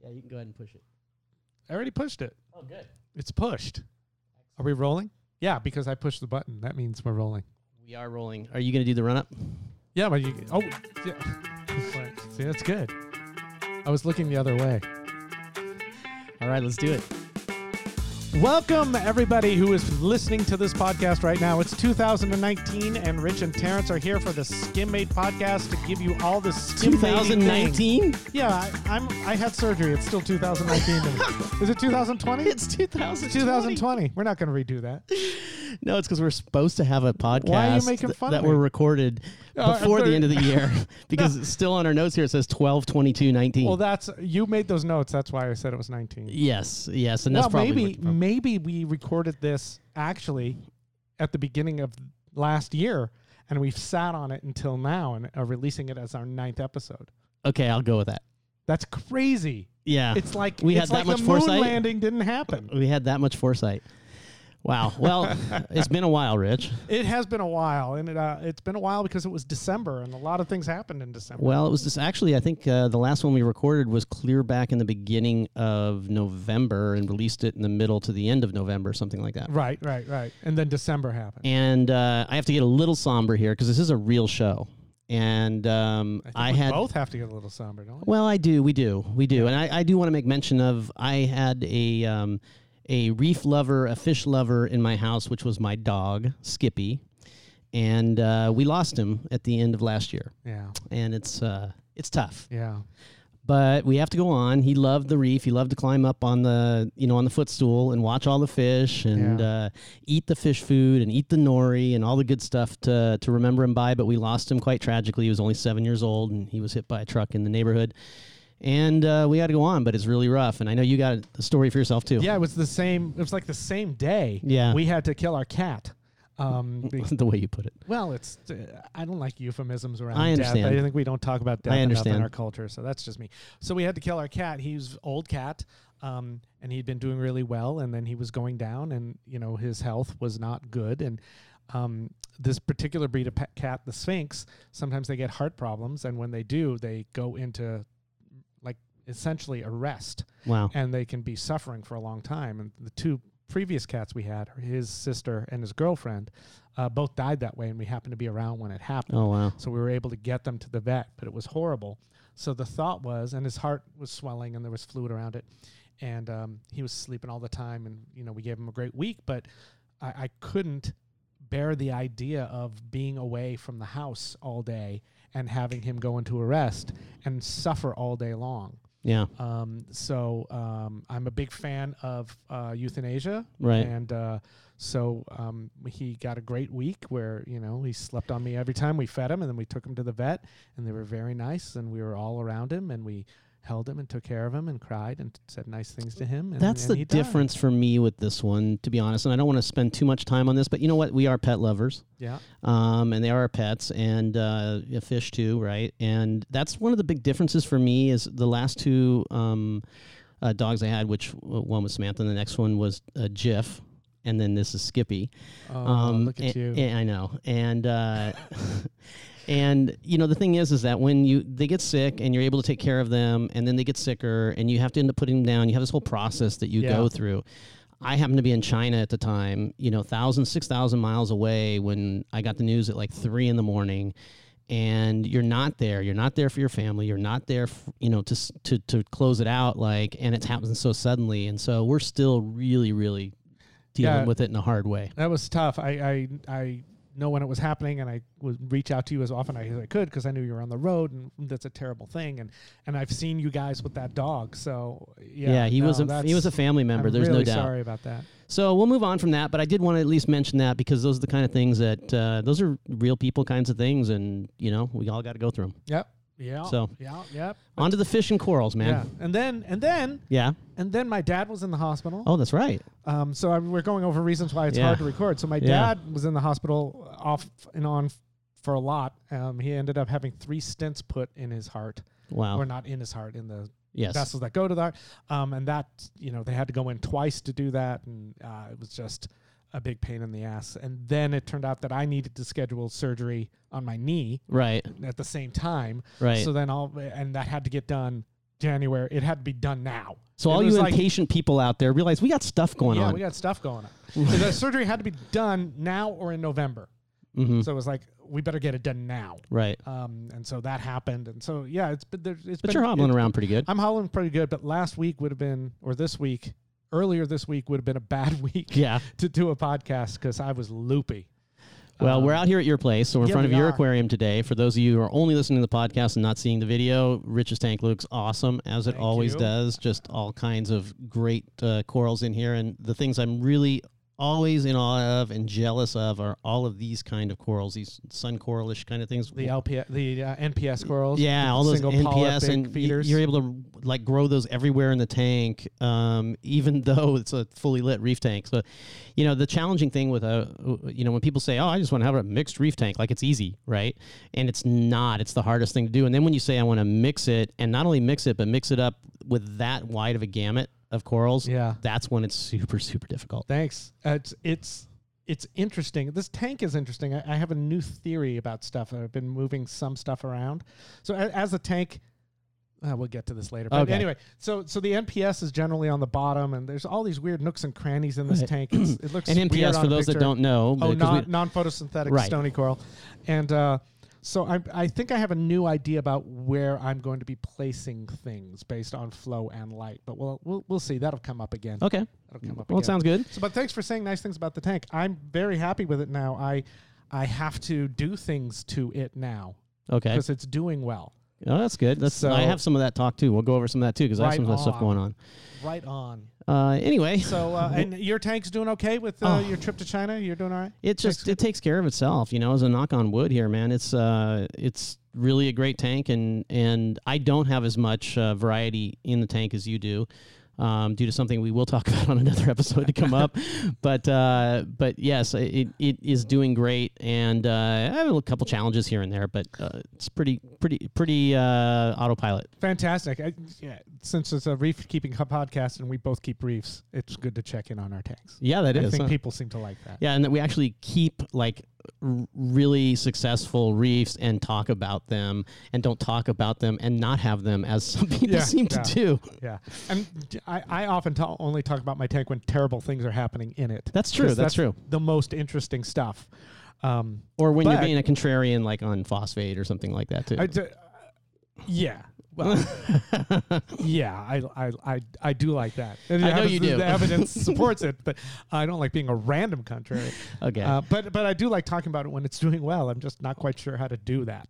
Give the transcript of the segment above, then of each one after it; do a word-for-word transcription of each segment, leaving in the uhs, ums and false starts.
Yeah, you can go ahead and push it. I already pushed it. Oh, good. It's pushed. Are we rolling? Yeah, because I pushed the button. That means we're rolling. We are rolling. Are you going to do the run-up? Yeah, but you... Oh, yeah. See, that's good. I was looking the other way. All right, let's do it. Welcome, everybody who is listening to this podcast right now. It's two thousand nineteen, and Rich and Terrence are here for the Skimmate podcast to give you all the Skimmate twenty nineteen? Yeah, I, I'm. I had surgery. It's still two thousand nineteen. Is it two thousand twenty? It's two thousand twenty. two thousand twenty. We're not going to redo that. No, it's because we're supposed to have a podcast Why are you making fun th- of that me? were recorded Uh, before I'm the end of the thirty year because it's still on our notes here. It says twelve twenty-two nineteen. Well, that's you made those notes. That's why I said it was nineteen. Yes, yes, and well, that's probably maybe what you're from. maybe we recorded this actually at the beginning of last year, and we've sat on it until now and are releasing it as our ninth episode. Okay, I'll go with that. That's crazy. Yeah, It's like we it's had like that much the moon foresight. landing didn't happen. We had that much foresight. Wow. Well, it's been a while, Rich. It has been a while, and it, uh, it's been a while because it was December, and a lot of things happened in December. Well, it was just actually, I think uh, the last one we recorded was clear back in the beginning of November and released it in the middle to the end of November, something like that. Right, right, right. And then December happened. And uh, I have to get a little somber here because this is a real show. And um, I, think I we had both have to get a little somber, don't we? Well, I do. We do. We do. And I, I do want to make mention of I had a um, a reef lover, a fish lover in my house, which was my dog, Skippy. And uh, we lost him at the end of last year. Yeah, And it's uh, it's tough. yeah. But we have to go on. He loved the reef. He loved to climb up on the, you know, on the footstool and watch all the fish and Yeah. uh, eat the fish food and eat the nori and all the good stuff to to remember him by. But we lost him quite tragically. He was only seven years old and he was hit by a truck in the neighborhood. And uh, we had to go on, but it's really rough. And I know you got a story for yourself too. Yeah, it was the same. It was like the same day. Yeah. We had to kill our cat. Um, be- the way you put it. well, it's. Uh, I don't like euphemisms around I death. understand. I think we don't talk about death I enough in understand. our culture, so that's just me. So we had to kill our cat. He was old cat, um, and he'd been doing really well, and then he was going down, and you know his health was not good, and. Um, this particular breed of pet cat, the Sphinx, sometimes they get heart problems, and when they do, they go into like essentially arrest. Wow. And they can be suffering for a long time. And the two previous cats we had, his sister and his girlfriend, uh, both died that way, and we happened to be around when it happened. Oh, wow. So we were able to get them to the vet, but it was horrible. So the thought was, and his heart was swelling, and there was fluid around it, and um, he was sleeping all the time, and you know we gave him a great week, but I, I couldn't bear the idea of being away from the house all day and having him go into arrest and suffer all day long. Yeah. Um, so um, I'm a big fan of uh, euthanasia, Right. and uh, so um, he got a great week where you know he slept on me every time we fed him, and then we took him to the vet, and they were very nice, and we were all around him, and we held him and took care of him and cried and said nice things to him. And, That's and the he died. difference for me with this one, to be honest. And I don't want to spend too much time on this, but you know what? We are pet lovers. Yeah. Um, and they are our pets, and uh, a fish too, right? And that's one of the big differences for me is the last two um, uh, dogs I had, which uh, one was Samantha, and the next one was uh, Jiff, and then this is Skippy. Oh, look at and- you. and I know. And uh, and you know the thing is, is that when you they get sick and you're able to take care of them, and then they get sicker, and you have to end up putting them down. You have this whole process that you Yeah. go through. I happened to be in China at the time, you know, thousand, six thousand miles away when I got the news at like three in the morning, and you're not there. You're not there for your family. You're not there, f- you know, to s- to to close it out. Like, and it's happening so suddenly, and so we're still really, really dealing Yeah. with it in a hard way. That was tough. I, I, I know when it was happening, and I would reach out to you as often as I could because I knew you were on the road, and that's a terrible thing. And, and I've seen you guys with that dog, so yeah. Yeah, he no, was a he that's- was a family member. I'm There's really no doubt. sorry about that. So we'll move on from that, but I did want to at least mention that because those are the kind of things that uh, those are real people kinds of things, and you know we all got to go through them. Yep. Yeah. So- yeah. Yep. On to the fish and corals, Yeah. man. And then and then Yeah. and then my dad was in the hospital. Oh, that's right. Um. So I, we're going over reasons why it's Yeah. hard to record. So my Yeah. dad was in the hospital off and on f- for a lot. Um. He ended up having three stents put in his heart, Wow. or not in his heart, in the Yes. vessels that go to the heart. Um. And that, you know, they had to go in twice to do that, and uh, it was just a big pain in the ass. And then it turned out that I needed to schedule surgery on my knee Right. at the same time. Right. So then all, and that had to get done January. It had to be done now. So It all was you like- impatient people out there realize we got stuff going yeah, on. we got stuff going on. So the surgery had to be done now or in November. hmm So it was like, we better get it done now. Right. Um, and so that happened. And so, yeah, it's been there. It's But been, you're hobbling it's- around pretty good. I'm hobbling pretty good, but last week would have been, or this week, earlier this week would have been a bad week Yeah. to do a podcast because I was loopy. Well, Um, we're out here at your place, so we're in yeah, front of we your are. aquarium today. For those of you who are only listening to the podcast and not seeing the video, Rich's tank looks awesome, as it Thank always you. does. Just all kinds of great uh, corals in here. And the things I'm really always in awe of and jealous of are all of these kind of corals, these sun coralish kind of things. The L P S, the uh, N P S corals. Yeah, the all those single N P S, polyp and y- feeders. you're able to like grow those everywhere in the tank, um, even though it's a fully lit reef tank. So, you know, the challenging thing with a, you know, when people say, "Oh, I just want to have a mixed reef tank," like it's easy, right? And it's not. It's the hardest thing to do. And then when you say, "I want to mix it," and not only mix it, but mix it up with that wide of a gamut of corals, Yeah. that's when it's super, super difficult. Thanks. Uh, it's it's it's interesting. This tank is interesting. I, I have a new theory about stuff. I've been moving some stuff around. So a, as a tank, uh, we'll get to this later. But Okay. anyway, so so the N P S is generally on the bottom, and there's all these weird nooks and crannies in this Right. tank. It's, it looks And N P weird S, on for a those that picture. don't know, Oh, because non we- non photosynthetic Right. stony coral, and uh, so I I think I have a new idea about where I'm going to be placing things based on flow and light. But we'll we'll we'll see. That'll come up again. okay, That'll come up well, again. it sounds good. So, but thanks for saying nice things about the tank. I'm very happy with it now. I I have to do things to it now Okay. because it's doing well. Oh, that's good. That's So- I have some of that talk too. We'll go over some of that too because I have Right some of that stuff on. going on. Right on. Uh, anyway, So, uh, and your tank's doing okay with uh, Oh. your trip to China? You're doing all right? it just Tank's it takes care of itself. You know, as a knock on wood here, man. It's uh, it's really a great tank, and and I don't have as much uh, variety in the tank as you do. Um, due to something we will talk about on another episode to come up, but uh, but yes, it, it is doing great, and uh, I have a couple challenges here and there, but uh, it's pretty pretty pretty uh, autopilot. Fantastic. I, yeah, since it's a reef keeping co- podcast and we both keep reefs, it's good to check in on our tanks. Yeah, that I is. think huh? people seem to like that. Yeah, and that we actually keep like r- really successful reefs and talk about them, and don't talk about them and not have them as some people Yeah, seem yeah. to do. Yeah. And d- I, I often ta- only talk about my tank when terrible things are happening in it. That's true. 'Cause That's, true. The most interesting stuff. Um, Or when you're but- being a contrarian, like on phosphate or something like that too. I d- uh, yeah. Well, yeah, I, I, I, I do like that. And I the know evidence- you do. The evidence supports it, but I don't like being a random contrary. okay. Uh, but but I do like talking about it when it's doing well. I'm just not quite sure how to do that.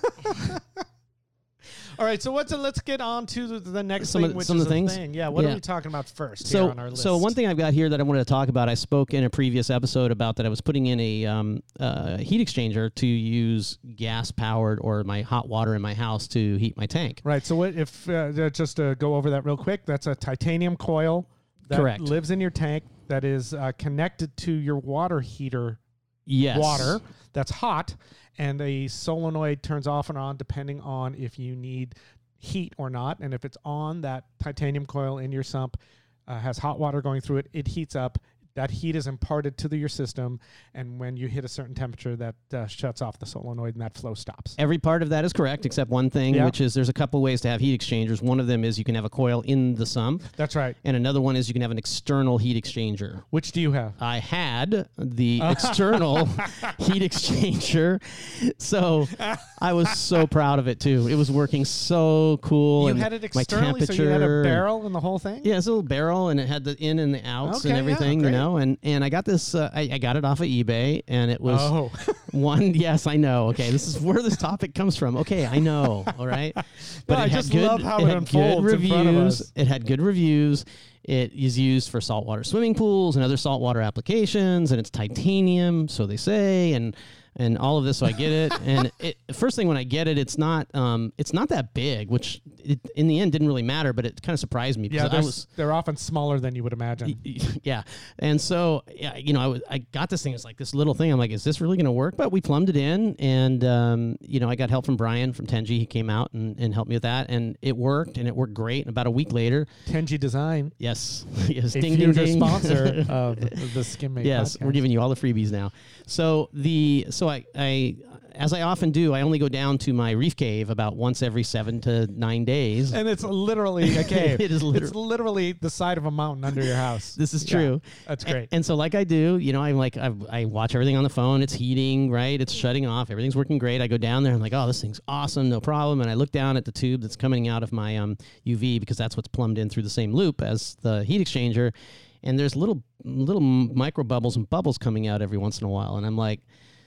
All right, so what's a, let's get on to the, the next Some thing, of- which some is of the a things? thing. Yeah, what Yeah. are we talking about first so, here on our list? so one thing I've got here that I wanted to talk about, I spoke in a previous episode about that I was putting in a um, uh, heat exchanger to use gas powered or my hot water in my house to heat my tank. Right. So what if uh, just to go over that real quick? That's a titanium coil that Correct. lives in your tank that is uh, connected to your water heater Yes. water that's hot, and a solenoid turns off and on depending on if you need heat or not. And if it's on, that titanium coil in your sump uh, has hot water going through it. It heats up. That heat is imparted to the, your system, and when you hit a certain temperature, that uh, shuts off the solenoid, and that flow stops. Every part of that is correct except one thing, Yeah. which is there's a couple ways to have heat exchangers. One of them is you can have a coil in the sump, That's right. and another one is you can have an external heat exchanger. Which do you have? I had the external heat exchanger, so I was so proud of it too. It was working so cool. You and had it my externally, so temperature. you had a barrel and the whole thing? Yeah, it's a little barrel, and it had the in and the outs Okay, and yeah, everything, you great. know. And and I got this. Uh, I, I got it off of eBay, and it was Oh. one. Yes, I know. Okay, this is where this topic comes from. Okay, I know. All right, but I it had just good, love how it it had unfolds good in front of reviews. us. It had good reviews. It is used for saltwater swimming pools and other saltwater applications, and it's titanium, so they say, and and all of this. So I get it. And it, first thing when I get it, it's not um it's not that big, which it, in the end didn't really matter, but it kind of surprised me Yeah, because I they're, was. they're often smaller than you would imagine. Yeah, and so yeah, you know, I was I got this thing. It's like this little thing. I'm like, is this really going to work? But we plumbed it in, and um, you know, I got help from Brian from Tenji. He came out and, and helped me with that, and it worked, and it worked great. And about a week later, Tenji Design, yes, yes, a ding ding future ding. sponsor of the Skim Mate Yes, podcast. we're giving you all the freebies now. So the so I I as I often do, I only go down to my reef cave about once every seven to nine days. And it's literally a cave. It is literally. It's literally the side of a mountain under your house. This is true. Yeah, that's great. And, and so like I do, you know, I'm like, I, I watch everything on the phone. It's heating, right? It's shutting off. Everything's working great. I go down there. I'm like, oh, this thing's awesome. No problem. And I look down at the tube that's coming out of my um, U V because that's what's plumbed in through the same loop as the heat exchanger. And there's little little micro bubbles and bubbles coming out every once in a while. And I'm like,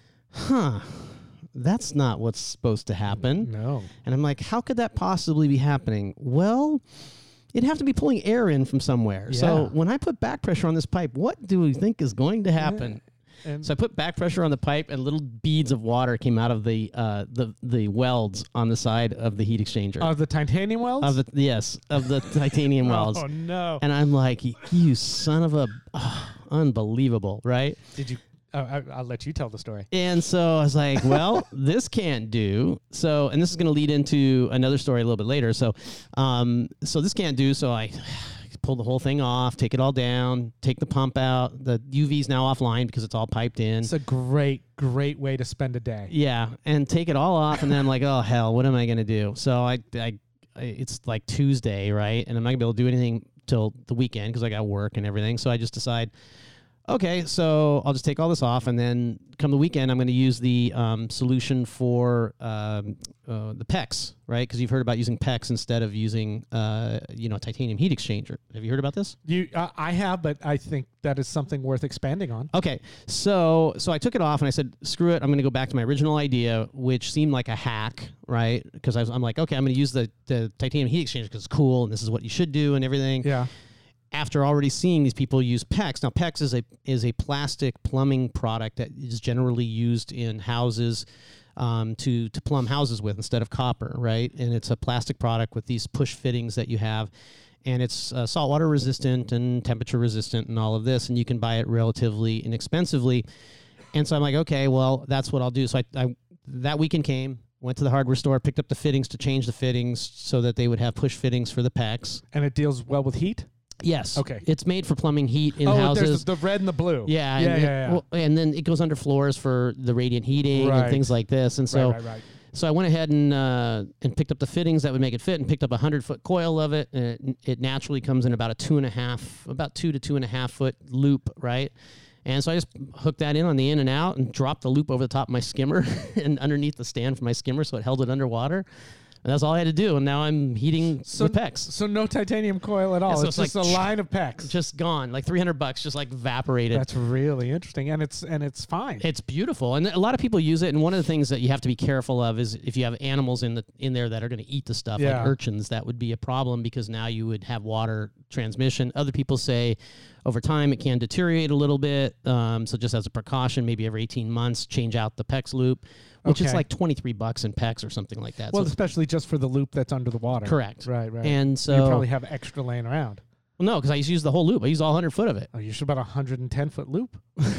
huh, that's not what's supposed to happen. No. And I'm like, how could that possibly be happening? Well, it'd have to be pulling air in from somewhere. Yeah. So when I put back pressure on this pipe, what do we think is going to happen? Yeah. And So I put back pressure on the pipe, and little beads of water came out of the uh, the the welds on the side of the heat exchanger. of the titanium welds? of the yes, of the titanium welds. Oh, no. And I'm like, you son of a, oh, unbelievable, right? Did you? Oh, I, I'll let you tell the story. And so I was like, well, this can't do. So, and this is going to lead into another story a little bit later. So, um, so this can't do. So I pull the whole thing off, take it all down, take the pump out. The U V's now offline because it's all piped in. It's a great, great way to spend a day. Yeah, and take it all off, and then I'm like, oh hell, what am I gonna do? So I, I, I it's like Tuesday, right? And I'm not gonna be able to do anything till the weekend because I got work and everything. So I just decide, okay, so I'll just take all this off, and then come the weekend, I'm going to use the um, solution for um, uh, the PEX, right? Because you've heard about using PEX instead of using, uh, you know, titanium heat exchanger. Have you heard about this? You, uh, I have, but I think that is something worth expanding on. Okay, so so I took it off and I said, screw it, I'm going to go back to my original idea, which seemed like a hack, right? Because I was, I'm like, okay, I'm going to use the, the titanium heat exchanger because it's cool and this is what you should do and everything. Yeah. After already seeing these people use PEX. Now, PEX is a is a plastic plumbing product that is generally used in houses um, to to plumb houses with instead of copper, right? And it's a plastic product with these push fittings that you have, and it's uh, saltwater resistant and temperature resistant and all of this, and you can buy it relatively inexpensively. And so I'm like, okay, well, that's what I'll do. So I, I that weekend came. Went to the hardware store, picked up the fittings to change the fittings so that they would have push fittings for the PEX. And it deals well with heat? Yes. Okay. It's made for plumbing heat in oh, houses. there's the red and the blue. Yeah. Yeah, and yeah, it- yeah. well, and then it goes under floors for the radiant heating Right. and things like this. And so, right, right, right. so I went ahead and uh, and picked up the fittings that would make it fit, and picked up a hundred foot coil of it. And it, it naturally comes in about a two and a half, about two to two and a half foot loop, right? And so I just hooked that in on the in and out, and dropped the loop over the top of my skimmer and underneath the stand for my skimmer, so it held it underwater. And that's all I had to do. And now I'm heating So, with PEX. so no titanium coil at all. Yeah, so it's, it's just like a line of PEX. Just gone, like three hundred bucks, just like evaporated. That's really interesting, and it's and it's fine. It's beautiful, and a lot of people use it. And one of the things that you have to be careful of is if you have animals in the in there that are going to eat the stuff, Yeah. like urchins, that would be a problem because now you would have water transmission. Other people say over time it can deteriorate a little bit, um, so just as a precaution, maybe every eighteen months, change out the PEX loop, which is Okay. like twenty-three bucks in PEX or something like that. well, so, especially just for the loop that's under the water. correct. Right, right. And so, you probably have extra laying around. well, no, because I used to use the whole loop. I used all one hundred foot of it. Oh, you should about a hundred and ten foot loop.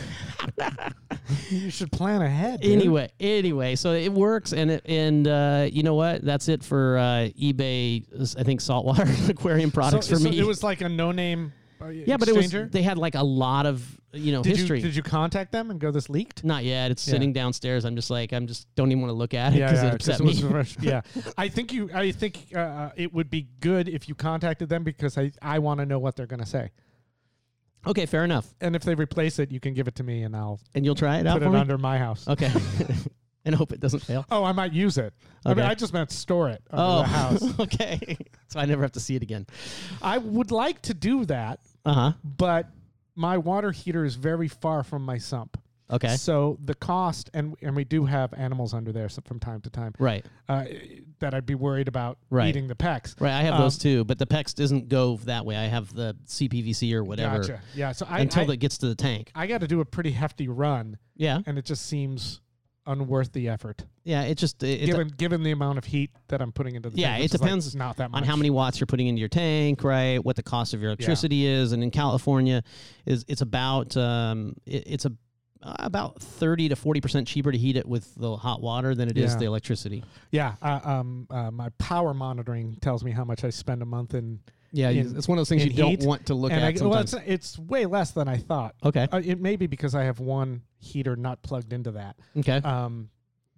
You should plan ahead. Dude. Anyway, anyway, so it works, and it, and uh, you know what? That's it for uh, eBay. I think saltwater aquarium products so, for so me. it was like a no name. Uh, yeah, but it was. exchanger? They had like a lot of you know Did history. you did you contact them and go, this leaked? Not yet. It's Yeah. sitting downstairs. I'm just like I'm just don't even want to look at it Yeah, because yeah, it upset 'cause me. it was fresh- yeah, I think you. I think uh, it would be good if you contacted them because I I want to know what they're going to say. Okay, fair enough. And if they replace it, you can give it to me and I'll And you'll try it out put for it me. under my house. Okay, and hope it doesn't fail. Oh, I might use it. I mean, Okay. I just meant store it under Oh, the house. okay. So I never have to see it again. I would like to do that, Uh huh. but my water heater is very far from my sump. Okay. So the cost, and and we do have animals under there so from time to time, Right. uh, that I'd be worried about Right. eating the PEX. Right. I have Um, those too, but the PEX doesn't go that way. I have the C P V C or whatever Gotcha. Yeah. So I until I, it gets to the tank. I got to do a pretty hefty run, Yeah. and it just seems unworth the effort, Yeah. It just it, it's given given the amount of heat that I'm putting into the Yeah, thing, it which is, like, depends not that much. on how many watts you're putting into your tank, right? What the cost of your electricity is, and in California, is it's about um, it, it's a about thirty to forty percent cheaper to heat it with the hot water than it is Yeah. the electricity. Yeah. Uh, um. Uh, my power monitoring tells me how much I spend a month in. Yeah, you- In- it's one of those things in you don't heat, want to look and at I, well, sometimes. it's, it's way less than I thought. Okay. Uh, it may be because I have one heater not plugged into that. Okay. Um,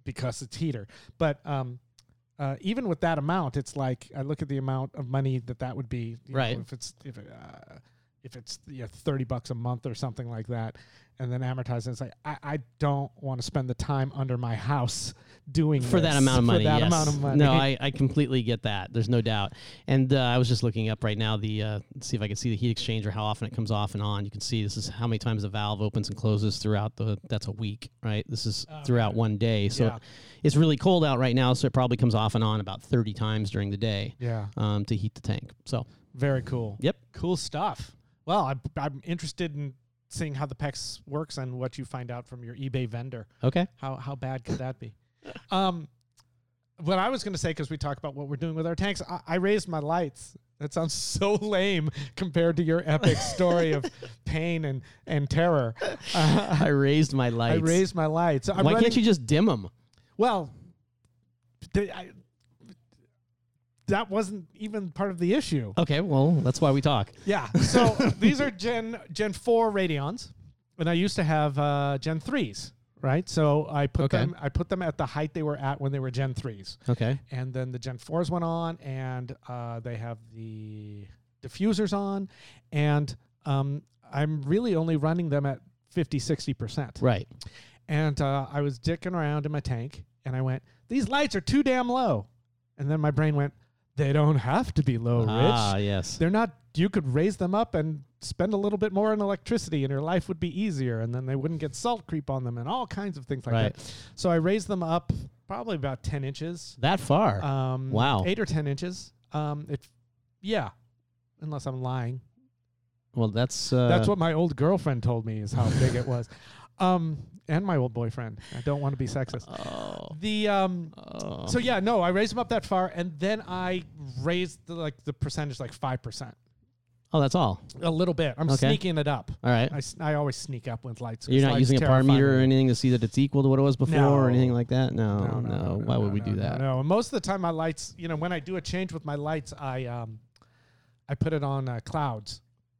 because it's heater. But um, uh, even with that amount, it's like I look at the amount of money that that would be. You Right. know, if it's if it, uh, if it's you know, thirty bucks a month or something like that, and then amortize it, it's like I, I don't want to spend the time under my house doing For this, that amount of money, For that yes. amount of money. No, I, I completely get that. There's no doubt. And uh, I was just looking up right now the uh, see if I can see the heat exchanger, how often it comes off and on. You can see this is how many times the valve opens and closes throughout the. That's a week, right? This is Oh, throughout okay. one day. So Yeah. it's really cold out right now, so it probably comes off and on about thirty times during the day Yeah. um, to heat the tank. So Very cool. Yep. Cool stuff. Well, I'm, I'm interested in seeing how the PEX works and what you find out from your eBay vendor. okay, How how bad could that be? Um, what I was going to say, because we talk about what we're doing with our tanks, I, I raised my lights. That sounds so lame compared to your epic story of pain and, and terror. Uh, I raised my I lights. raised my lights. I'm Why running- can't you just dim them? Well, they, I, that wasn't even part of the issue. Okay, well that's why we talk. Yeah. So these are Gen Gen four Radeons, and I used to have uh, Gen threes, right? So I put Okay. them I put them at the height they were at when they were Gen threes, Okay, and then the Gen fours went on, and uh, they have the diffusers on, and um, I'm really only running them at fifty, sixty percent. right. And uh, I was dicking around in my tank, and I went, "These lights are too damn low," and then my brain went, "They don't have to be low, Rich. Ah, yes. They're not, you could raise them up and spend a little bit more on electricity and your life would be easier, and then they wouldn't get salt creep on them and all kinds of things like Right. that." So I raised them up probably about ten inches. That far. Um, Wow. eight or ten inches. Um, it, yeah, unless I'm lying. well, that's uh, That's what my old girlfriend told me is how big it was. Um, and my old boyfriend. I don't want to be sexist. Oh. The um, oh. so yeah, no, I raised them up that far, and then I raised the, like the percentage like five percent, oh, that's all. a little bit. I'm Okay. sneaking it up. All right. I, s- I always sneak up with lights. You're not Lights using a par terrify meter or me. anything to see that it's equal to what it was before No. or anything like that? No, no. Why would we no, do no, that? No, and most of the time my lights, you know, when I do a change with my lights, I um, I put it on uh, clouds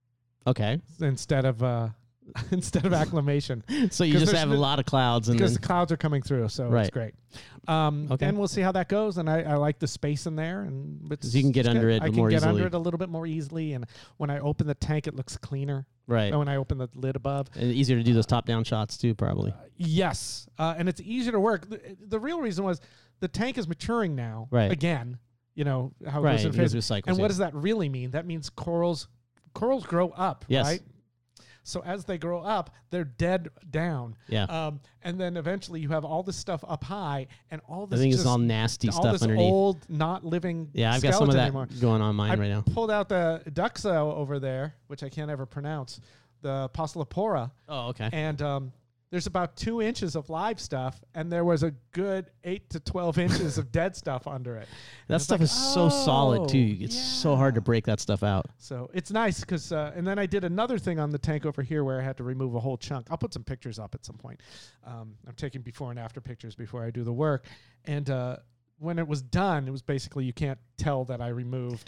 Okay. instead of uh, instead of acclimation. So you 'Cause just there's have no- a lot of clouds and Because then, the clouds are coming through, so Right. it's great. Um, Okay. And we'll see how that goes. And I, I like the space in there, and it's, you can get it's under good. it I can more get easily. under it a little bit more easily. And when I open the tank, it looks cleaner. right. And when I open the lid above, And easier to do those top down shots too, probably. uh, yes, uh, and it's easier to work. The, the real reason was the tank is maturing now. Right. Again, you know how it Right. goes in it goes phases. through cycles, And yeah. what does that really mean? That means corals corals grow up, Yes. right? So as they grow up, they're dead down. Yeah. Um, and then eventually you have all this stuff up high, and all I this think just, it's all nasty all stuff this underneath. old, not living Yeah, I've got some of skeleton that anymore. going on mine I right now. pulled out the Duxa over there, which I can't ever pronounce, the Possilopora, Oh, okay. and um, there's about two inches of live stuff, and there was a good eight to twelve inches of dead stuff under it. That it's stuff like, is so solid too. oh, It's so hard to yeah. break that stuff out. So it's nice because, uh, and then I did another thing on the tank over here where I had to remove a whole chunk. I'll put some pictures up at some point. Um, I'm taking before and after pictures before I do the work. And uh, when it was done, it was basically, you can't tell that I removed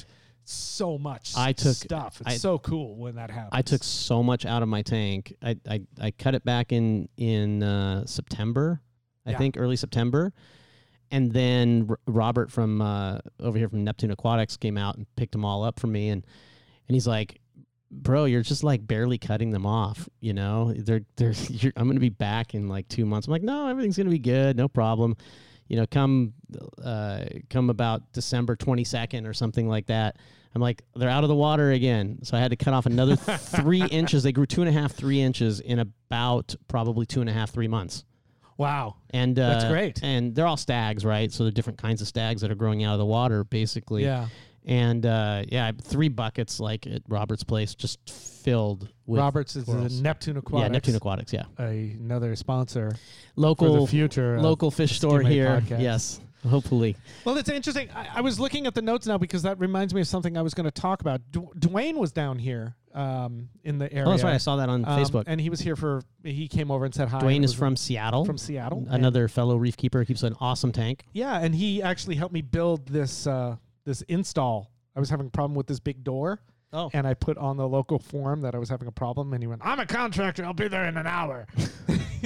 so much I took- stuff. It's I- so cool when that happens. I took so much out of my tank. I I, I cut it back in in uh, September, I Yeah. think early September, and then R- Robert from uh, over here from Neptune Aquatics came out and picked them all up for me, and and he's like, "Bro, you're just like barely cutting them off. You know, they're they're. You're, I'm gonna be back in like two months." I'm like, "No, everything's gonna be good, no problem." You know, come uh, come about December twenty-second or something like that. I'm like, they're out of the water again. So I had to cut off another th- three inches. They grew two and a half, three inches in about probably two and a half, three months. Wow. And uh, That's great. And they're all stags, right? So they're different kinds of stags that are growing out of the water, basically. Yeah. And uh, yeah, I- three buckets like at Robert's place, just filled with Roberts is corals. a Neptune Aquatics. Yeah, Neptune Aquatics. Yeah, a- another sponsor for local the future. of local fish store Skimate here. podcast. Yes, hopefully. Well, it's interesting. I, I was looking at the notes now because that reminds me of something I was going to talk about. Du- Dwayne was down here um, in the area. Oh, that's right. I saw that on Um, Facebook. and he was here for. He came over and said hi. Dwayne and it is was from Seattle. from Seattle. and- Another fellow reef keeper. Keeps an awesome tank. yeah, and he actually helped me build this uh, this install. I was having a problem with this big door. Oh. And I put on the local forum that I was having a problem, and he went, "I'm a contractor. I'll be there in an hour."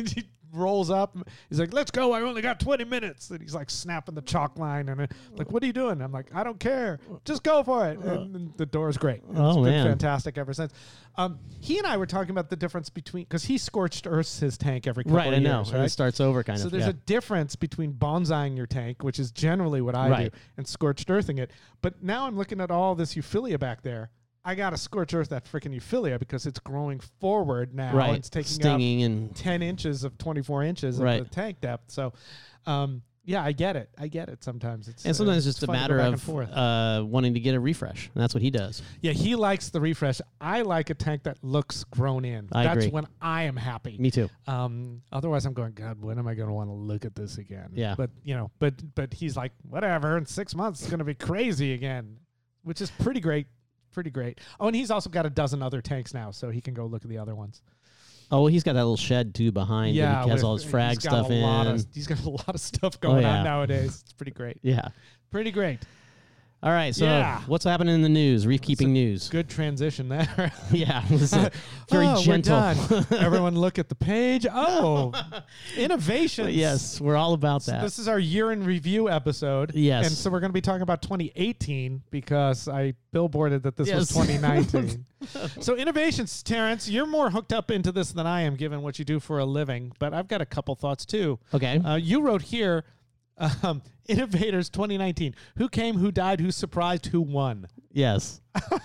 rolls up. He's like, let's go. I only got twenty minutes. And he's like snapping the chalk line. And I'm like, what are you doing? I'm like, I don't care. Just go for it. And, and the door is great. And Oh, it's been man. fantastic ever since. Um, he and I were talking about the difference between, because he scorched earths his tank every couple Right, of I know. years, And right? it starts over kind So of. there's yeah. a difference between bonsaiing your tank, which is generally what I Right. do, and scorched earthing it. But now I'm looking at all this Euphilia back there. I got to scorch earth that freaking Euphilia because it's growing forward now. right. And it's taking Stinging up and ten inches of twenty-four inches Right. of the tank depth. So, um, yeah, I get it. I get it sometimes. It's and sometimes uh, it's just a fun to go matter back and of forth. uh, wanting to get a refresh. And that's what he does. Yeah, he likes the refresh. I like a tank that looks grown in. I That's agree. when I am happy. Me too. Um, otherwise, I'm going, God, when am I going to want to look at this again? Yeah. But you know, but but he's like, whatever. In six months, it's going to be crazy again, which is pretty great. Pretty great. Oh, and he's also got a dozen other tanks now, so he can go look at the other ones. Oh, well, he's got that little shed too behind. Yeah, that he has with- all his he's frag got stuff a in. lot of- and- he's got a lot of stuff going yeah. on nowadays. It's pretty great. yeah. Pretty great. All right. So Yeah. what's happening in the news? Reef keeping news. Good transition there. Yeah. It was, uh, very oh, gentle. We're done. Everyone look at the page. Oh, innovations. Yes, we're all about So that. this is our year in review episode. Yes. And so we're going to be talking about twenty eighteen because I billboarded that this was Yes. twenty nineteen. So innovations, Terrence, you're more hooked up into this than I am given what you do for a living, but I've got a couple thoughts too. Okay. Uh, you wrote here, um, Innovators twenty nineteen. Who came, who died, who surprised, who won? Yes.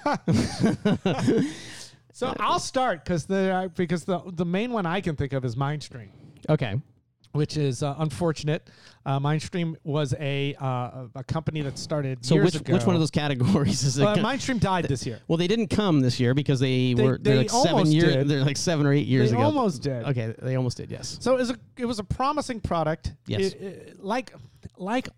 So I'll start because the uh, because the the main one I can think of is Mindstream, Okay. which is uh, unfortunate. Uh, Mindstream was a uh, a company that started So years which ago. which one of those categories is it? Uh, co- Mindstream died this year. well, they didn't come this year because they, They- were they're they like seven almost years. did. They're like seven or eight years They ago. almost did. Okay, they almost did. Yes. So it was a it was a promising product. Yes. It- it- like like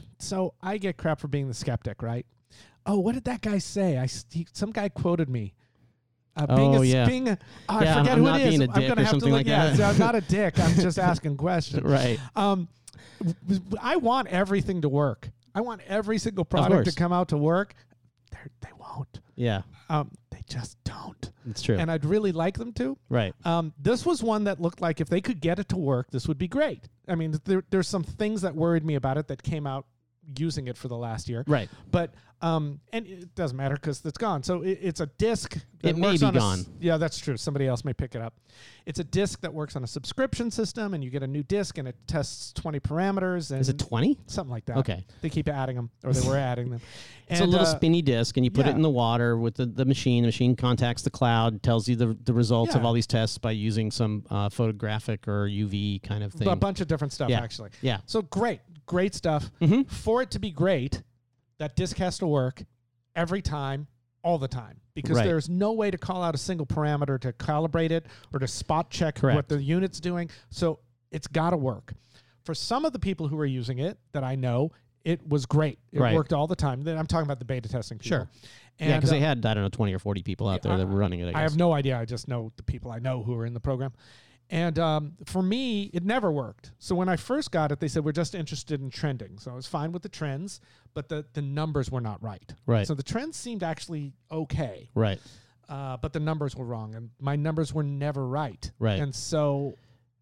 so I get crap for being the skeptic, right? Oh, what did that guy say? I s- he, some guy quoted me. Uh, being Oh, a, yeah. Being a, oh, Yeah, I forget I'm who not it is. being a I'm dick gonna or have to something look. like yeah, that. so I'm not a dick. I'm just asking questions. Right. Um, w- w- I want everything to work. I want every single product to course. come out to work. They're, they won't. Yeah, Um, they just don't. it's true. And I'd really like them to. right. Um, this was one that looked like if they could get it to work, this would be great. I mean, there, there's some things that worried me about it that came out using it for the last year. Right. But um, and it doesn't matter because it's gone. So it, it's a disc. That It may works be on a s- gone. yeah, that's true. Somebody else may pick it up. It's a disc that works on a subscription system, and you get a new disc, and it tests twenty parameters. And Is it twenty? something like that? Okay. They keep adding them, or they were adding them. It's And, a little uh, spinny disc, and you put yeah. it in the water with the, the machine. The machine contacts the cloud, tells you the the results of Yeah. all these tests by using some uh, photographic or U V kind of thing. a bunch of different stuff, Yeah. actually. Yeah. So great, great stuff. Mhm. For it to be great, that disc has to work every time, all the time, because Right. there's no way to call out a single parameter to calibrate it or to spot check what Correct. the unit's doing. So it's got to work. For some of the people who are using it that I know, it was great. It Right. worked all the time. Then I'm talking about the beta testing people. Sure. And, yeah, because uh, they had I don't know twenty or forty people out there I- that were running it. I, I guess. have no idea. I just know the people I know who are in the program. And um, for me, it never worked. So when I first got it, they said, we're just interested in trending. So I was fine with the trends, but the, the numbers were not right. Right. So the trends seemed actually okay, Right. uh, but the numbers were wrong. And my numbers were never right. Right. And so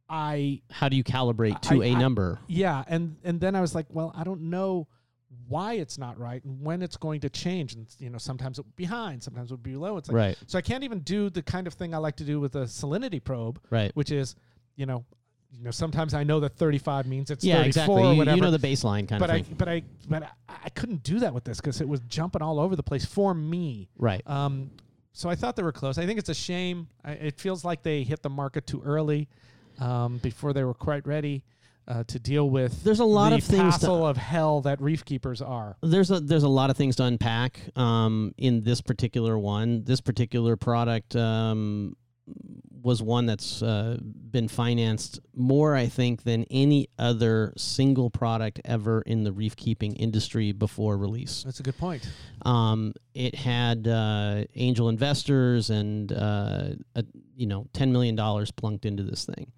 I, How do you calibrate to I- a I- number? yeah. And, and then I was like, well, I don't know why it's not right and when it's going to change. And, you know, sometimes it would be high and sometimes it would be low. It's like, Right. so I can't even do the kind of thing I like to do with a salinity probe, Right. which is, you know, you know, sometimes I know that thirty-five means it's Yeah, thirty-four exactly. or You, whatever. you know the baseline kind but of I, thing. but I, but I, I couldn't do that with this because it was jumping all over the place for me. Right. Um, so I thought they were close. I think it's a shame. I, it feels like they hit the market too early, um, before they were quite ready uh, to deal with. There's a lot the of things to- hassle of hell that reef keepers are. There's a there's a lot of things to unpack um, in this particular one. This particular product um, was one that's uh, been financed more, I think, than any other single product ever in the reef keeping industry before release. That's a good point. Um, it had uh, angel investors and uh, a, you know ten million dollars plunked into this thing.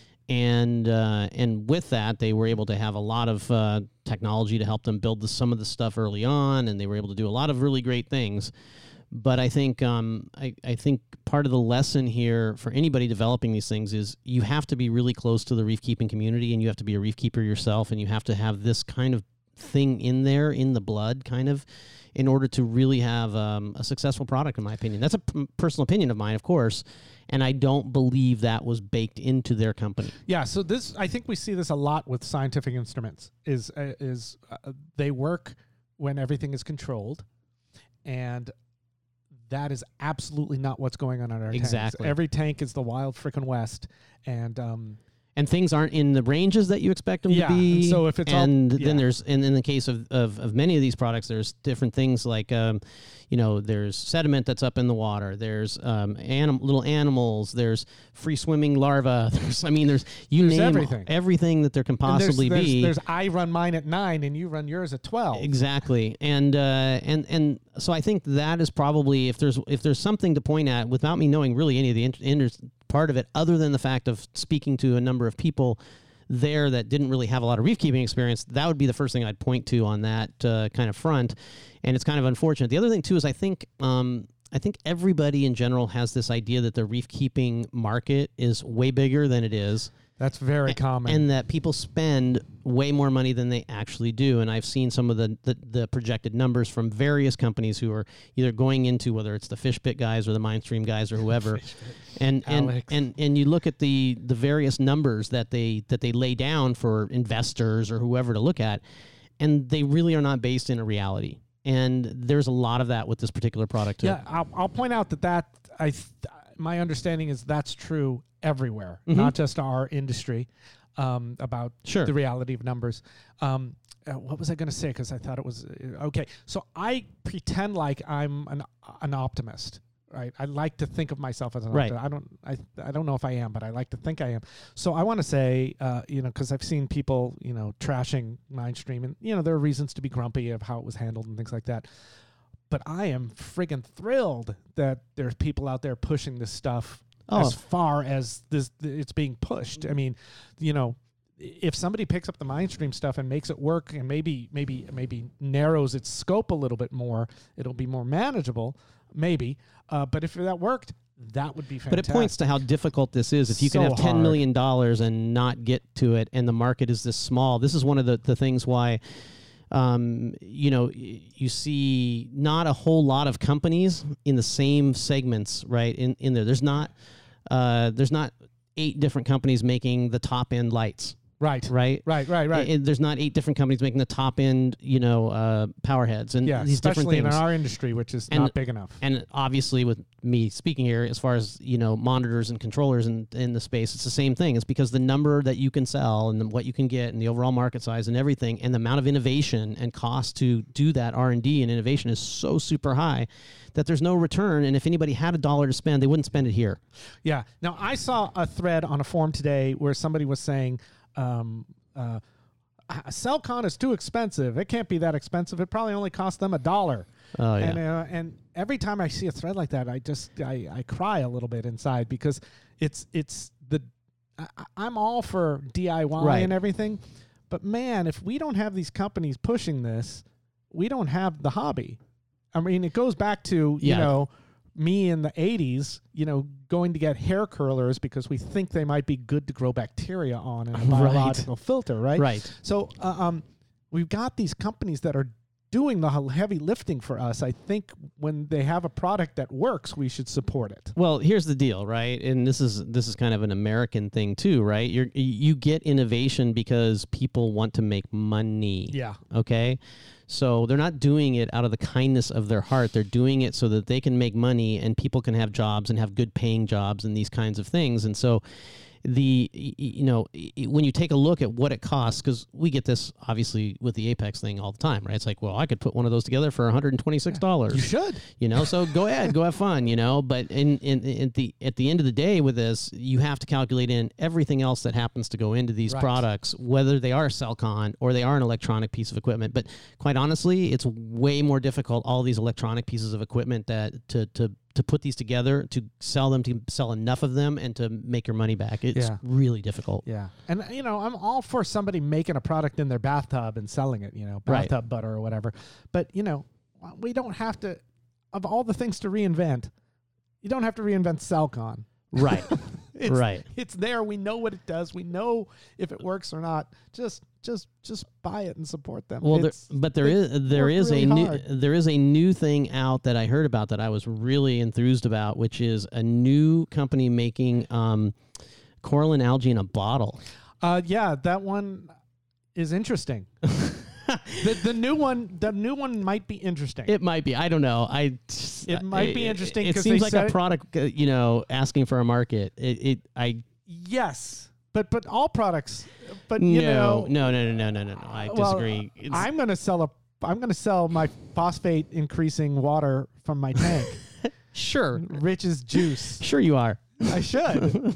And uh, and with that, they were able to have a lot of uh, technology to help them build the, some of the stuff early on, and they were able to do a lot of really great things. But I think um, I, I think part of the lesson here for anybody developing these things is you have to be really close to the reef keeping community, and you have to be a reef keeper yourself, and you have to have this kind of thing in there, in the blood, kind of, in order to really have um, a successful product, in my opinion. That's a p- personal opinion of mine, of course, and I don't believe that was baked into their company. Yeah, so this, I think we see this a lot with scientific instruments, is, uh, is uh, they work when everything is controlled, and that is absolutely not what's going on in our Exactly. tanks. Every tank is the wild frickin' West, and um, and things aren't in the ranges that you expect them yeah, to be. and so if it's and all, then yeah. there's and in the case of, of of many of these products, there's different things like um, you know, there's sediment that's up in the water. There's um, anim- little animals. There's free swimming larvae. There's I mean, there's you There's name everything. everything that there can And there's- possibly there's, be. There's I run mine at nine, and you run yours at twelve. Exactly, and uh, and and so I think that is probably if there's if there's something to point at without me knowing really any of the inter- inter- part of it, other than the fact of speaking to a number of people there that didn't really have a lot of reef keeping experience, that would be the first thing I'd point to on that uh, kind of front, and it's kind of unfortunate. The other thing too is I think um, I think everybody in general has this idea that the reef keeping market is way bigger than it is. That's very common. And that people spend way more money than they actually do. And I've seen some of the, the, the projected numbers from various companies who are either going into, whether it's the Fish Pit guys or the Mindstream guys or whoever. and and, Alex. and and you look at the the various numbers that they that they lay down for investors or whoever to look at, and they really are not based in a reality. And there's a lot of that with this particular product too. Yeah, I'll, I'll point out that that I th- my understanding is that's true everywhere, Mhm. not just our industry, um, about Sure. the reality of numbers. Um, uh, what was I going to say? Because I thought it was uh, okay. So I pretend like I'm an an optimist, right? I like to think of myself as an Right. optimist. I don't. I I don't know if I am, but I like to think I am. So I want to say, uh, you know, because I've seen people, you know, trashing Mindstream, and you know, there are reasons to be grumpy of how it was handled and things like that. But I am friggin' thrilled that there's people out there pushing this stuff Oh. as far as this it's being pushed. I mean, you know, if somebody picks up the Mindstream stuff and makes it work, and maybe maybe maybe narrows its scope a little bit more, it'll be more manageable, maybe. Uh, but if that worked, that would be fantastic. But it points to how difficult this is. If you can So have ten hard. million dollars and not get to it, and the market is this small, this is one of the, the things why, um, you know, y- you see not a whole lot of companies in the same segments, right? In in there, there's not, uh, there's not eight different companies making the top end lights, right, right? right, right, right. And there's not eight different companies making the top end, you know, uh, power heads and yeah, these different especially in things. our industry, which is And- not big enough. And obviously, with me speaking here, as far as you know, monitors and controllers in, in the space, it's the same thing. It's because the number that you can sell and the, what you can get and the overall market size and everything, and the amount of innovation and cost to do that R and D and innovation is so super high that there's no return. And if anybody had a dollar to spend, they wouldn't spend it here. Yeah. Now, I saw a thread on a forum today where somebody was saying, um, uh, Cellcon is too expensive. It can't be that expensive. It probably only cost them a dollar. Oh yeah. And uh, and every time I see a thread like that, I just I, I cry a little bit inside because it's it's the I, I'm all for D I Y Right. and everything, but man, if we don't have these companies pushing this, we don't have the hobby. I mean, it goes back to Yeah. you know me in the eighties, you know, going to get hair curlers because we think they might be good to grow bacteria on in a Right. biological filter, right? Right. So uh, um, we've got these companies that are doing the h- heavy lifting for us. I think when they have a product that works, we should support it. Well, here's the deal, right? And this is this is kind of an American thing too, right? You're you get innovation because people want to make money. Yeah. Okay. So they're not doing it out of the kindness of their heart. They're doing it so that they can make money and people can have jobs and have good paying jobs and these kinds of things. And so the, y- y- you know, y- y- when you take a look at what it costs, because we get this obviously with the Apex thing all the time, right? It's like, well, I could put one of those together for one hundred twenty-six dollars. You should. You know, so go ahead, go have fun, you know, but in, in, in the, at the end of the day with this, you have to calculate in everything else that happens to go into these Right. products, whether they are Cellcon or they are an electronic piece of equipment. But quite honestly, it's way more difficult, all these electronic pieces of equipment that to, to, to put these together, to sell them, to sell enough of them and to make your money back. It's Yeah. really difficult. Yeah. And, you know, I'm all for somebody making a product in their bathtub and selling it, you know, Right. bathtub butter or whatever. But, you know, we don't have to. of all the things to reinvent, you don't have to reinvent Celcon. Right. It's, right. It's there. We know what it does. We know if it works or not. Just, just, just buy it and support them. Well, there, It's- but there they is there work is really a new hard. there is a new thing out that I heard about that I was really enthused about, which is a new company making um, coralline algae in a bottle. Uh, yeah, that one is interesting. the the new one, the new one might be interesting. It might be. I don't know. I. It might be interesting It 'cause seems they like said a it- product, uh, you know, asking for a market. It. it I. yes, but but all products. But No, you know, no, no, no, no, no, no, no. I well, disagree. It's- I'm gonna sell a. I'm gonna sell my phosphate increasing water from my tank. sure, Rich's juice. sure you are. I should.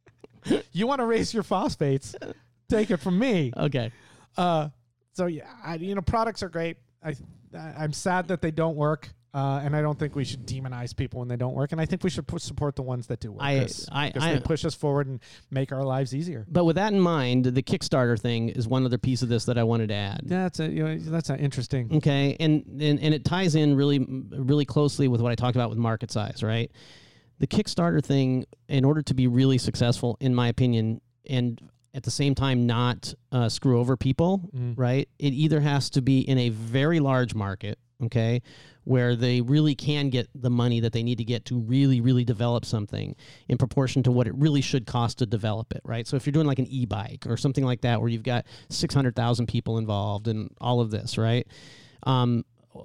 You want to raise your phosphates? Take it from me. Okay. Uh, so yeah, I, you know, products are great. I, I'm sad that they don't work, uh, and I don't think we should demonize people when they don't work. And I think we should pu- support the ones that do work. I- cause, I- 'cause I- they push us forward and make our lives easier. But with that in mind, the Kickstarter thing is one other piece of this that I wanted to add. That's a you know, that's an interesting. Okay, and, and and it ties in really really closely with what I talked about with market size, right? The Kickstarter thing, in order to be really successful, in my opinion, and at the same time not uh, screw over people, Mm. right? It either has to be in a very large market, okay, where they really can get the money that they need to get to really, really develop something in proportion to what it really should cost to develop it, right? So if you're doing like an e-bike or something like that, where you've got six hundred thousand people involved in all of this, right? Um,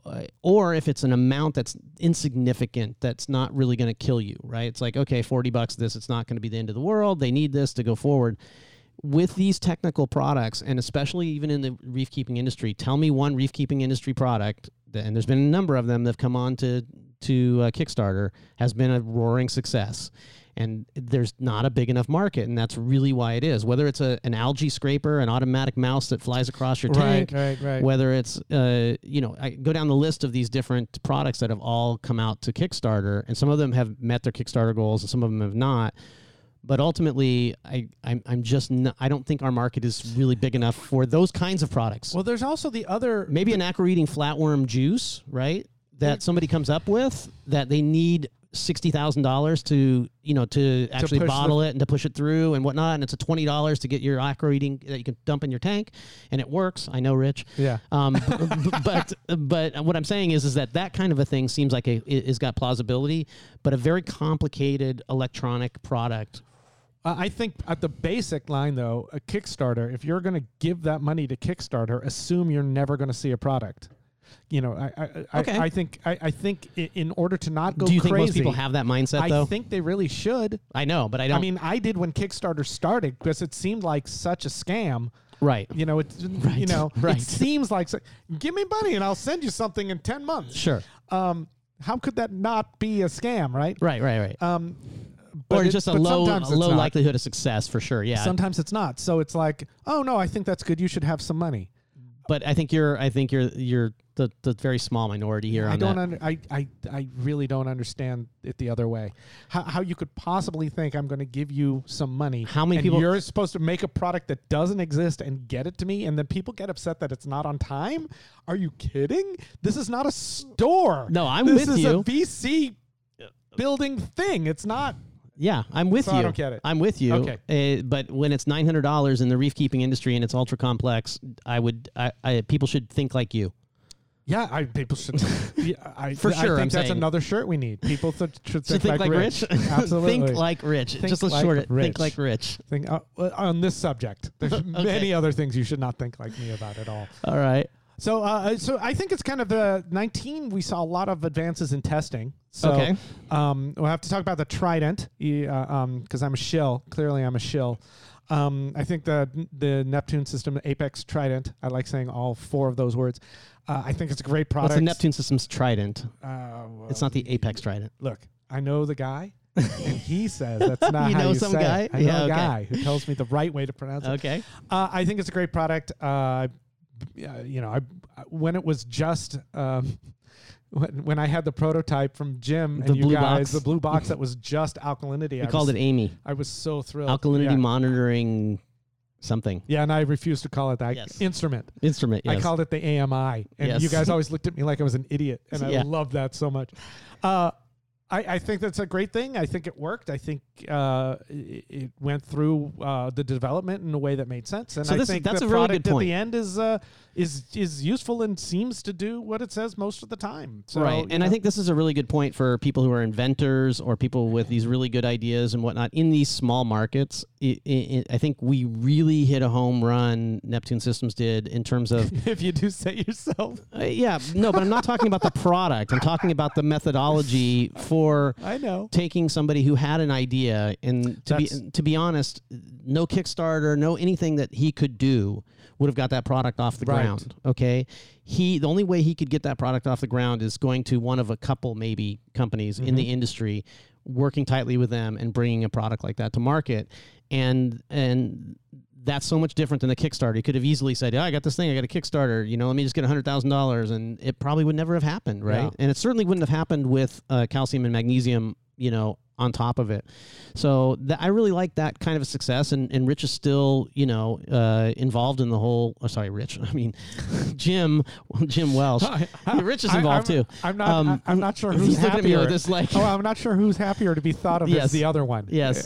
or if it's an amount that's insignificant, that's not really going to kill you, right? It's like, okay, forty bucks this, it's not going to be the end of the world. They need this to go forward. With these technical products, and especially even in the reef keeping industry, tell me one reef keeping industry product, that, and there's been a number of them that have come on to, to uh, Kickstarter, has been a roaring success. And there's not a big enough market, and that's really why it is. Whether it's a, an algae scraper, an automatic mouse that flies across your tank, Right, right, right. whether it's, uh, you know, I go down the list of these different products that have all come out to Kickstarter, and some of them have met their Kickstarter goals, and some of them have not. But ultimately, I, I'm, I'm just not, I don't think our market is really big enough for those kinds of products. Well, there's also the other. Maybe an acro-eating flatworm juice, right? That somebody comes up with that they need sixty thousand dollars to, you know, to actually push bottle the- it and to push it through and whatnot. And it's a twenty dollars to get your acro-eating that you can dump in your tank, and it works. I know, Rich. Yeah. Um, b- b- but but what I'm saying is is that that kind of a thing seems like a it- it's got plausibility, but a very complicated electronic product. Uh, I think at the basic line, though, a Kickstarter, if you're going to give that money to Kickstarter, assume you're never going to see a product. You know, I I, Okay. I, I think I, I think i- in order to not go Do you crazy, think most people have that mindset I though? think they really should. I know, but I don't. I mean, I did when Kickstarter started because it seemed like such a scam. right. You know, it Right, you know, right. it seems like so- give me money and I'll send you something in ten months. Sure. Um, how could that not be a scam, right? Right. Right. Right. Um, or but it- just a but low sometimes a it's low not. likelihood of success for sure. Yeah. Sometimes it's not. So it's like, oh no, I think that's good. You should have some money. but I think you're I think you're you're the, the very small minority here I on don't. that. Under, I, I I really don't understand it the other way. How how you could possibly think I'm going to give you some money? How many and people- You're supposed to make a product that doesn't exist and get it to me, and then people get upset that it's not on time. Are you kidding? This is not a store. No, I'm this with is you. a V C building thing. It's not. Yeah, I'm with So you. I don't get it. I'm with you. Okay. Uh, but when it's nine hundred dollars in the reef keeping industry and it's ultra complex, I would I, I people should think like you. Yeah, I people should. yeah, I, For I sure, think I'm that's saying. another shirt we need. People th- should So think, think like, Rich. Absolutely. think like Rich. Think Just let's like short it. Rich. Think like Rich. Think, uh, well, on this subject. There's many other things you should not think like me about at all. All right. So, uh, so I think it's kind of the nineteen. We saw a lot of advances in testing. So, Okay. um, we'll have to talk about the Trident, because uh, um, I'm a shill. Clearly, I'm a shill. Um, I think the the Neptune system, Apex Trident. I like saying all four of those words. Uh, I think it's a great product. What's the Neptune System's Trident? Uh, well, It's not the Apex Trident. Look, I know the guy, and he says that's not You how know you some say guy? it. I know Yeah, a okay. guy who tells me the right way to pronounce it. Okay. Uh, I think it's a great product. Uh, yeah, you know, I when it was just um, when, when I had the prototype from Jim The and you blue guys, box. the blue box that was just alkalinity. We I called was, it Amy. I was so thrilled. Alkalinity Yeah. monitoring something. Yeah, and I refuse to call it that. Yes. Instrument. Instrument, yes. I called it the A M I, and Yes. you guys always looked at me like I was an idiot, and I Yeah. love that so much. Uh, I, I think that's a great thing. I think it worked. I think uh, it, it went through uh, the development in a way that made sense, and So I this- think that's the a really product good point. at the end is uh, is is useful and seems to do what it says most of the time. So, right. you And I know, think this is a really good point for people who are inventors or people with these really good ideas and whatnot in these small markets. It, it, I think we really hit a home run, Neptune Systems did, in terms of, if you do say yourself, uh, yeah, no, but I'm not talking about the product. I'm talking about the methodology for I know. taking somebody who had an idea and to That's- be to be honest, no Kickstarter, no anything that he could do would have got that product off the Right. ground. Okay, he the only way he could get that product off the ground is going to one of a couple maybe companies in the industry, working tightly with them and bringing a product like that to market, and and. That's so much different than the Kickstarter. He could have easily said, "Yeah, I got this thing. I got a Kickstarter. You know, let me just get one hundred thousand dollars," and it probably would never have happened, right? Yeah. And it certainly wouldn't have happened with uh, calcium and magnesium, you know, on top of it. So th- I really like that kind of a success, and, and Rich is still, you know, uh, involved in the whole. Oh, sorry, Rich. I mean, Jim, Jim Welsh. Rich is involved I, I'm, too. I'm not. Um, I, I'm not sure he's who's looking at happier. me with this like. Oh, I'm not sure who's happier to be thought of Yes. as the other one. Yes.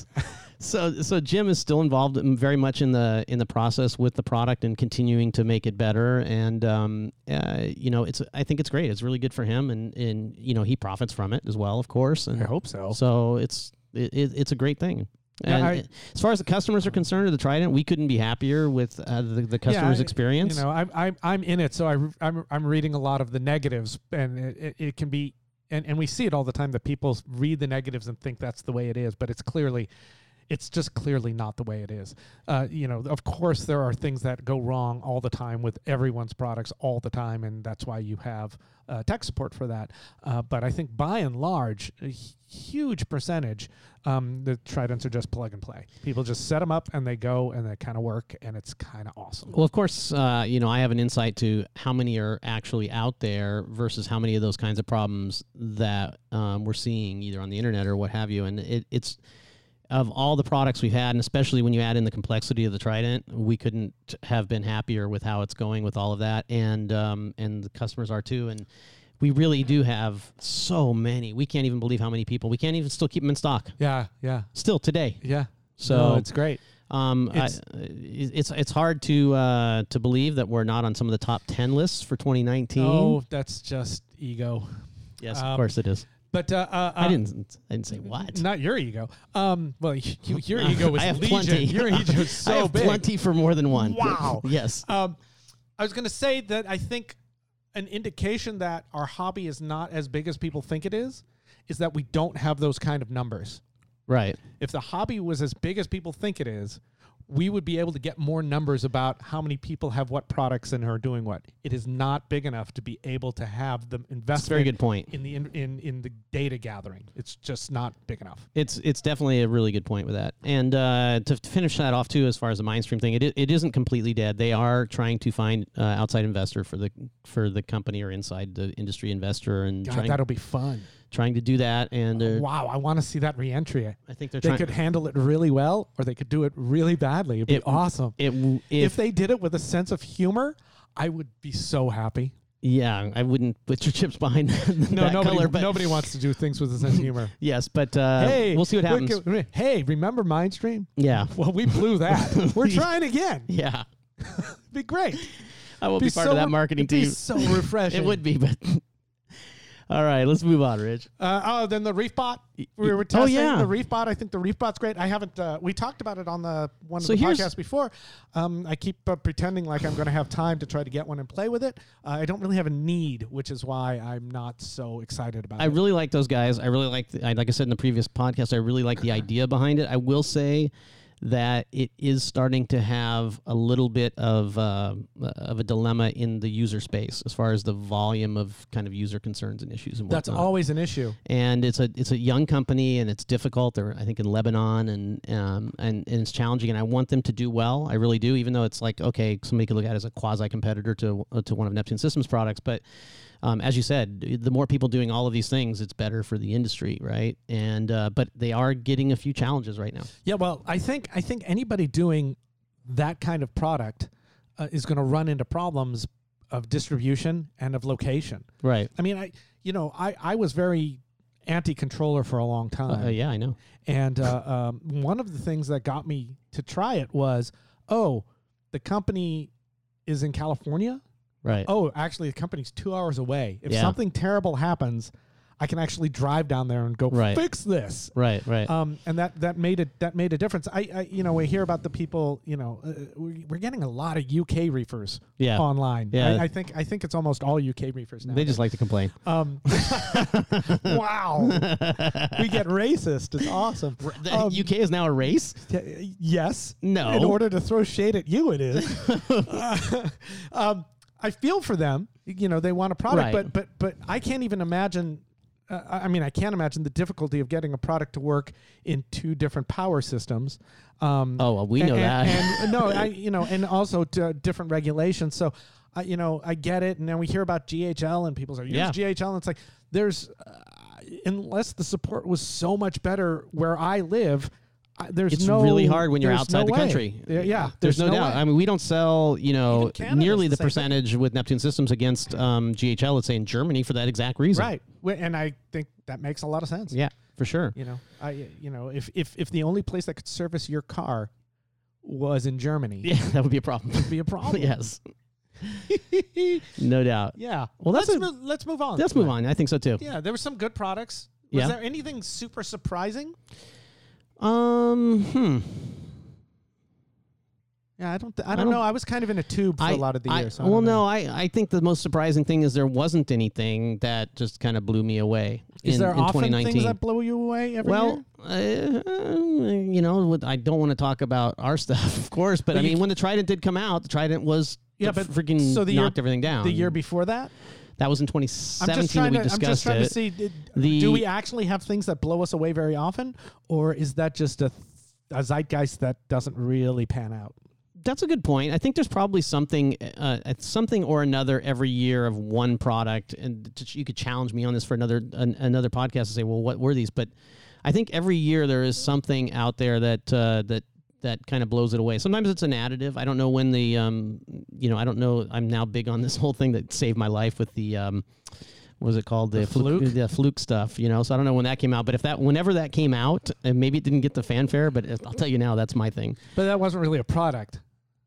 So so Jim is still involved in very much in the in the process with the product and continuing to make it better. And um, uh, you know, it's I think it's great. It's really good for him, and and you know he profits from it as well, of course. And I hope so. So it's it, it, it's a great thing. Yeah, And I- as far as the customers are concerned, of the Trident, we couldn't be happier with uh, the, the customer's Yeah, experience. You know, I'm I'm I'm in it, so I re- I'm I'm reading a lot of the negatives, and it, it, it can be, and and we see it all the time that people read the negatives and think that's the way it is, but it's clearly. It's just clearly not the way it is. Uh, you know, of course, there are things that go wrong all the time with everyone's products all the time, and that's why you have uh, tech support for that. Uh, but I think by and large, a h- huge percentage, um, the Tridents are just plug and play. People just set them up and they go and they kind of work, and it's kind of awesome. Well, of course, uh, you know, I have an insight to how many are actually out there versus how many of those kinds of problems that um, we're seeing either on the internet or what have you. And it, it's of all the products we've had, and especially when you add in the complexity of the Trident, we couldn't have been happier with how it's going with all of that. And um, and the customers are too. And we really do have so many. We can't even believe how many people. We can't even still keep them in stock. Yeah, yeah, Still today. yeah. So No, it's great. Um, It's- I, it's it's hard to uh, to believe that we're not on some of the top ten lists for twenty nineteen. Oh, that's just ego. yes, um, of course it is. But uh, uh, I uh, didn't I didn't say what. Not your ego. Um, well, you, your ego is I have legion. plenty. Your ego is so I have big. plenty for more than one. Wow. Yes. Um, I was going to say that I think an indication that our hobby is not as big as people think it is, is that we don't have those kind of numbers. Right. If the hobby was as big as people think it is, we would be able to get more numbers about how many people have what products and are doing what. It is not big enough to be able to have the investment. That's a very good point. in the in, in in the data gathering. It's just not big enough. It's it's definitely a really good point with that. And uh, to, to finish that off too, as far as the Mindstream thing, it i- it isn't completely dead. They are trying to find uh, outside investor for the for the company or inside the industry investor, and God, trying that'll be fun. trying to do that. And uh, Wow, I want to see that reentry. I think they're They trying. could handle it really well, or they could do it really badly. It'd be It- awesome. It w- If, if, they did it with a sense of humor, I would be so happy. yeah, I wouldn't put your chips behind that No, nobody, color, but nobody wants to do things with a sense of humor. yes, but uh, hey, we'll see what we happens. could- hey, remember Mindstream? Yeah, Well, we blew that. We're trying again. yeah, Be great. I will be, part so of that re- marketing it'd be team. so refreshing. It would be, but all right, let's move on, Rich. Uh, oh, then the ReefBot. We y- were oh, testing yeah. the ReefBot. I think the ReefBot's great. I haven't. Uh, we talked about it on the one So of the here's- podcasts before. Um, I keep uh, pretending like I'm going to have time to try to get one and play with it. Uh, I don't really have a need, which is why I'm not so excited about I it. really like those guys. I really like, the, I, like I said in the previous podcast, I really like the idea behind it. I will say that it is starting to have a little bit of uh, of a dilemma in the user space as far as the volume of kind of user concerns and issues and That's whatnot. always an issue. And it's a it's a young company and it's difficult. They're I think in Lebanon and um and, and it's challenging. And I want them to do well. I really do. Even though it's like okay, somebody could look at it as a quasi competitor to uh, to one of Neptune Systems products, but um, as you said, the more people doing all of these things, it's better for the industry, right? And uh, but they are getting a few challenges right now. Yeah, well, I think I think anybody doing that kind of product uh, is going to run into problems of distribution and of location. Right. I mean, I you know, I, I was very anti-controller for a long time. Uh, yeah, I know. And uh, um, one of the things that got me to try it was, oh, the company is in California? Right. Oh, actually, the company's two hours away. If Yeah. something terrible happens, I can actually drive down there and go Right. fix this. Right, right. Um, and that, that made it that made a difference. I, I you know we hear about the people. You know, uh, we, we're getting a lot of U K reefers Yeah. online. Yeah. I, I think I think it's almost all U K reefers now. They just like to complain. Um, wow, we get racist. It's awesome. The Um, U K is now a race? y- yes. No. In order to throw shade at you, it is. Uh, um, I feel for them. You know, they want a product, Right. but but but I can't even imagine. Uh, I mean, I can't imagine the difficulty of getting a product to work in two different power systems. Um, Oh, well, we and- know and, that. And, no, I you know, and also to, different regulations. So, I you know, I get it. And then we hear about G H L, and people say, use Yeah. G H L, and it's like there's uh, unless the support was so much better where I live. I, there's It's no, really hard when you're there's outside no the way. country. Yeah, yeah, There's, no, doubt. way. I mean, we don't sell, you know, Even Canada's nearly the the same thing. percentage with Neptune Systems against um, G H L, let's say, in Germany for that exact reason. Right. Wh- And I think that makes a lot of sense. Yeah, for sure. You know, I you know, if if if the only place that could service your car was in Germany, Yeah, that would be a problem. it'd be a problem. Yes. No doubt. Yeah. Well, that's let's a- mo- let's move on. Let's move on. I think so, too. Yeah, there were some good products. Was Yeah. there anything super surprising? Um, hmm. Yeah, I don't. Th- I I don't don't- know. I was kind of in a tube for I, a lot of the I- year. So I well, don't know. no, I, I think the most surprising thing is there wasn't anything that just kind of blew me away Is in, there in often twenty nineteen. things that blow you away every Well, year? uh, you know, with- I don't want to talk about our stuff, of course, but Well, I you- mean, when the Trident did come out, the Trident was Yeah, yeah, but freaking so the year- knocked everything down. The year before that, that was in twenty I'm just seventeen trying that to. we I'm just discussed trying it. to see. Did, The- do we actually have things that blow us away very often, or is that just a, a zeitgeist that doesn't really pan out? That's a good point. I think there's probably something, uh, something or another every year of one product, and t- you could challenge me on this for another an, another podcast and say, well, what were these? But I think every year there is something out there that uh, that that kind of blows it away. Sometimes it's an additive. I don't know when the, um, you know, I don't know. I'm now big on this whole thing that saved my life with the. Um, what was it called? The, The fluke, Fluke? the fluke stuff, you know. So I don't know when that came out, but if that, whenever that came out, and maybe it didn't get the fanfare, but I'll tell you now, that's my thing. But that wasn't really a product.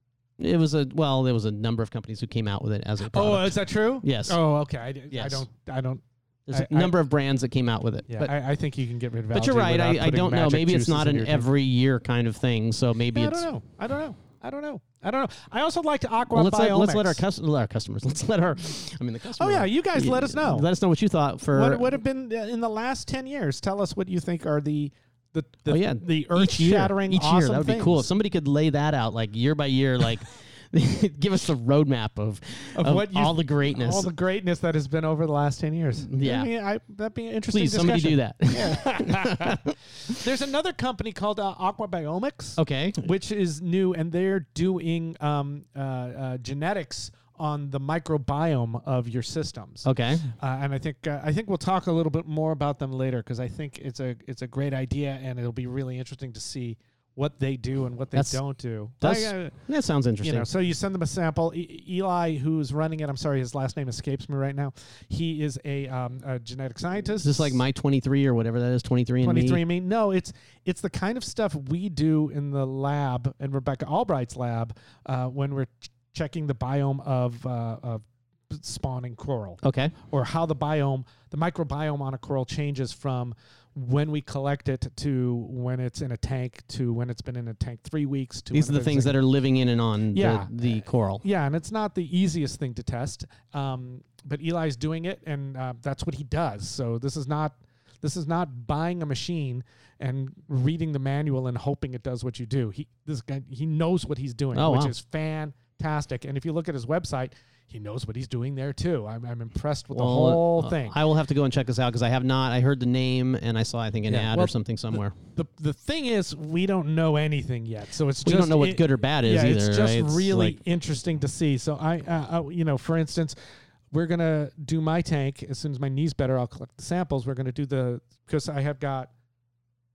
It was a well. There was a number of companies who came out with it as a Oh, product. is that true? Yes. Oh, okay. I, d- I Yes. don't. I don't. There's a I- I- number of brands that came out with it. Yeah, but, I, I think you can get rid of. but you're algae right. without I, I putting don't know. magic Maybe it's juices not in an your drink. every year kind of thing. So maybe Yeah, I it's. don't know. I don't know. I don't know. I don't know. I also like to Aqua Well, let's let, let's let our, Biomics. cus- let our customers. Let's let our. I mean the Oh customers. yeah, you guys let us know. Let us know what you thought for. What would have been uh, in the last ten years? Tell us what you think are the the the, oh yeah, the each earth year, shattering each awesome year. That would be cool. If things somebody could lay that out like year by year, like give us the roadmap of, Of of, what you- all the greatness. all the greatness that has been over the last ten years. Yeah. I mean, I, that'd be an interesting. Please, somebody do discussion. that. There's another company called uh, Aqua Biomics. Okay. Which is new, and they're doing um, uh, uh, genetics on the microbiome of your systems. Okay. Uh, and I think uh, I think we'll talk a little bit more about them later because I think it's a it's a great idea, and it'll be really interesting to see what they do and what they That's- don't do. that's I, uh, That sounds interesting. you know, so you send them a sample. E- Eli, who's running it, I'm sorry, his last name escapes me right now. He is a, um, a genetic scientist. Is this like my twenty-three or whatever that is, twenty-three and twenty-three me? and me. No, it's it's the kind of stuff we do in the lab, in Rebecca Albright's lab, uh, when we're ch- checking the biome of uh, of spawning coral, Okay. or how the biome, the microbiome on a coral changes from when we collect it to when it's in a tank to when it's been in a tank three weeks to These are when the it's things like- that are living in and on Yeah. the, the coral. Yeah, and it's not the easiest thing to test, um, but Eli's doing it, and uh, that's what he does. So this is not this is not buying a machine and reading the manual and hoping it does what you do. He this guy he knows what he's doing, Oh, which wow. is fantastic. And if you look at his website, he knows what he's doing there too. I'm I'm impressed with the Well, whole uh, thing. I will have to go and check this out because I have not. I heard the name and I saw, I think, an Yeah, ad well, or something somewhere. the the thing is, we don't know anything yet, so it's We just don't know what it- good or bad is yeah, either. it's just right? It's really like- interesting to see. So I, uh, uh, you know, for instance, we're gonna do my tank as soon as my knee's better. I'll collect the samples. We're gonna do the because I have got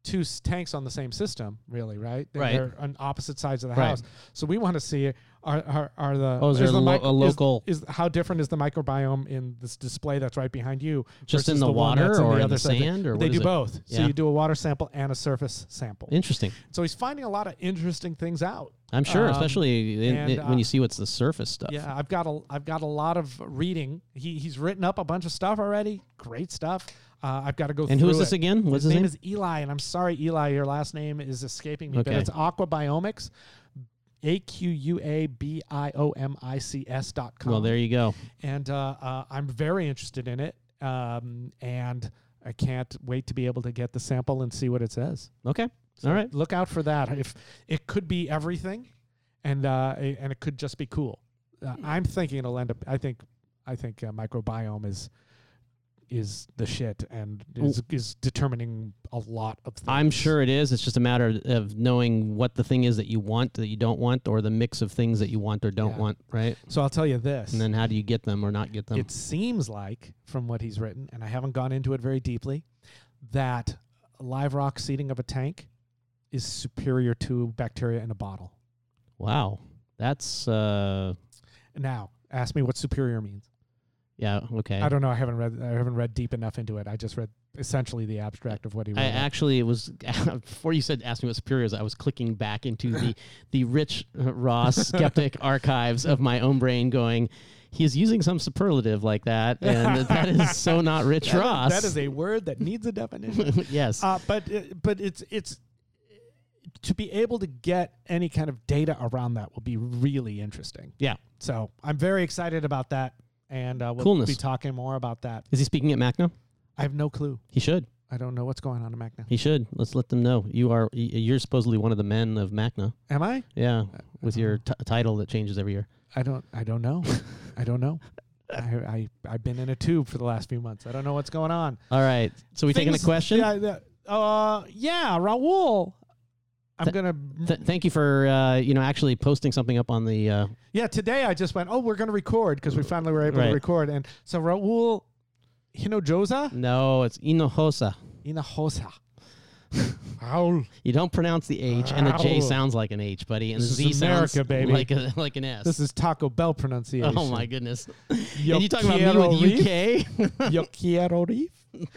two s- tanks on the same system, really, right? And Right. They're on opposite sides of the Right. house. So we want to see are are, are the Oh, is there the a lo- mic- a local- is, is how different is the microbiome in this display that's right behind you? Just in versus the one that's water in or the in other the side? sand, or They what do is it? both. So Yeah. you do a water sample and a surface sample. Interesting. So he's finding a lot of interesting things out. I'm sure, Um, especially in, and, in- uh, when you see what's the surface stuff. Yeah, I've got a I've got a lot of reading. He he's written up a bunch of stuff already. Great stuff. Uh, I've got to go And through who is this it. again? What's his, his name, name? is Eli, and I'm sorry, Eli, your last name is escaping me, but Okay. it's Aqua Biomics, A Q U A B I O M I C S dot com. Well, there you go. And uh, uh, I'm very interested in it, um, and I can't wait to be able to get the sample and see what it says. Okay. So All right. look out for that. If it could be everything, and uh, a- and it could just be cool. Uh, I'm thinking it'll end up. I think I think uh, microbiome is is the shit and is, is determining a lot of things. I'm sure it is. It's just a matter of knowing what the thing is that you want, that you don't want, or the mix of things that you want or don't Yeah. want, right? So I'll tell you this. And then how do you get them or not get them? It seems like, from what he's written, and I haven't gone into it very deeply, that live rock seeding of a tank is superior to bacteria in a bottle. Wow. That's, uh, Now, ask me what superior means. yeah, okay. I don't know. I haven't read. I haven't read deep enough into it. I just read essentially the abstract of what he wrote. I up. actually, it was, before you said ask me what superior is, I was clicking back into the, the Rich uh, Ross skeptic archives of my own brain going, he is using some superlative like that, and that is so not Rich That is- Ross. that is a word that needs a definition. Yes. uh, but it, but it's it's to be able to get any kind of data around that will be really interesting. Yeah. So I'm very excited about that, and uh, we'll Coolness. be talking more about that. Is he speaking at MACNA? I have no clue. He should. I don't know what's going on in MACNA. He should. Let's let them know. You are, y- you're supposedly one of the men of MACNA. Am I? Yeah. With your t- title that changes every year. I don't. I don't know. I don't know. I, I I've been in a tube for the last few months. I don't know what's going on. All right. So we taking a Things- question? Yeah. the- Uh, yeah, Raul. I'm Th- gonna. Th- thank you for, uh, you know, actually posting something up on the, uh, Yeah, today I just went. Oh, we're gonna record because we finally were able Right. to record. And so Raul Hinojosa, no, it's Hinojosa. Hinojosa. Raul. You don't pronounce the H, and the J Ow. sounds like an H, buddy, and This the is Z America, sounds baby. like a, like an S. This is Taco Bell pronunciation. Oh my goodness! Yo and you talking about quiero me with U reef? K? Yo quiero reef.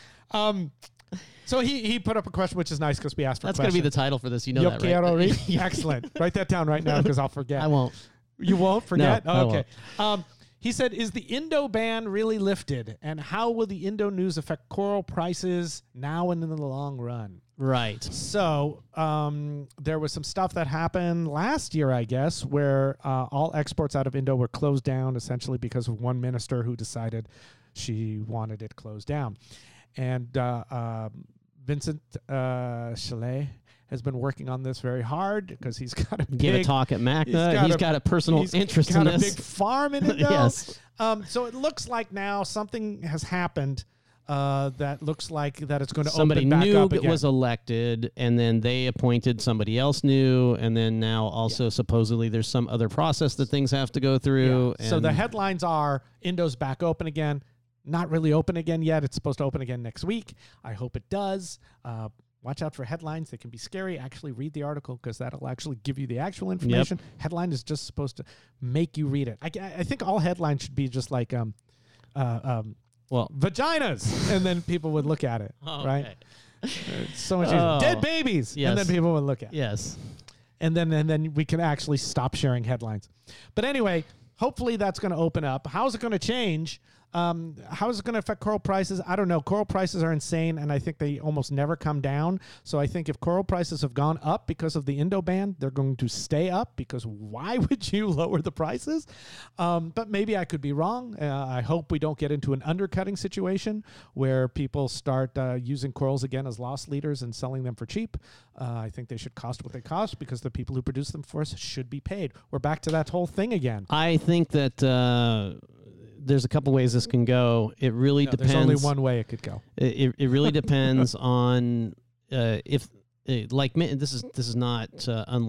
Um, so he he put up a question, which is nice because we asked for That's questions. gonna be the title for this. You know Yo that, quiero right? reef. Excellent. Write that down right now because I'll forget. I won't. You won't forget? No, I okay. Um, he said, is the Indo ban really lifted? And how will the Indo news affect coral prices now and in the long run? Right. So um, there was some stuff that happened last year, I guess, where uh, all exports out of Indo were closed down essentially because of one minister who decided she wanted it closed down. And uh, uh, Vincent uh, Chalet has been working on this very hard because he's got a He gave a big talk at MACNA. he's got he's a- got a personal he's interest got in a this. big farm in Indo. Yes. Um, so it looks like now something has happened uh, that looks like that it's going to Somebody open back new up again. was elected, and then they appointed somebody else new, and then now also supposedly there's some other process that things have to go through. Yeah. So the and- headlines are Indo's back open again. Not really open again yet. It's supposed to open again next week. I hope it does. Uh, watch out for headlines. They can be scary. Actually read the article because that'll actually give you the actual information. Headline is just supposed to make you read it. I, I think all headlines should be just like um, uh, um, well, vaginas, and then people would look at it, oh, right? okay. It's so much easier. Oh. Dead babies, Yes. and then people would look at it. Yes. And then and then we can actually stop sharing headlines. But anyway, hopefully that's going to open up. How's it going to change? Um, how is it going to affect coral prices? I don't know. Coral prices are insane, and I think they almost never come down. So I think if coral prices have gone up because of the Indo ban, they're going to stay up because why would you lower the prices? Um, but maybe I could be wrong. Uh, I hope we don't get into an undercutting situation where people start uh, using corals again as loss leaders and selling them for cheap. Uh, I think they should cost what they cost because the people who produce them for us should be paid. We're back to that whole thing again. I think that uh, there's a couple ways this can go. It really No, depends. there's only one way it could go. It, it really depends on uh, if uh, like ma- this is this is not uh, unlike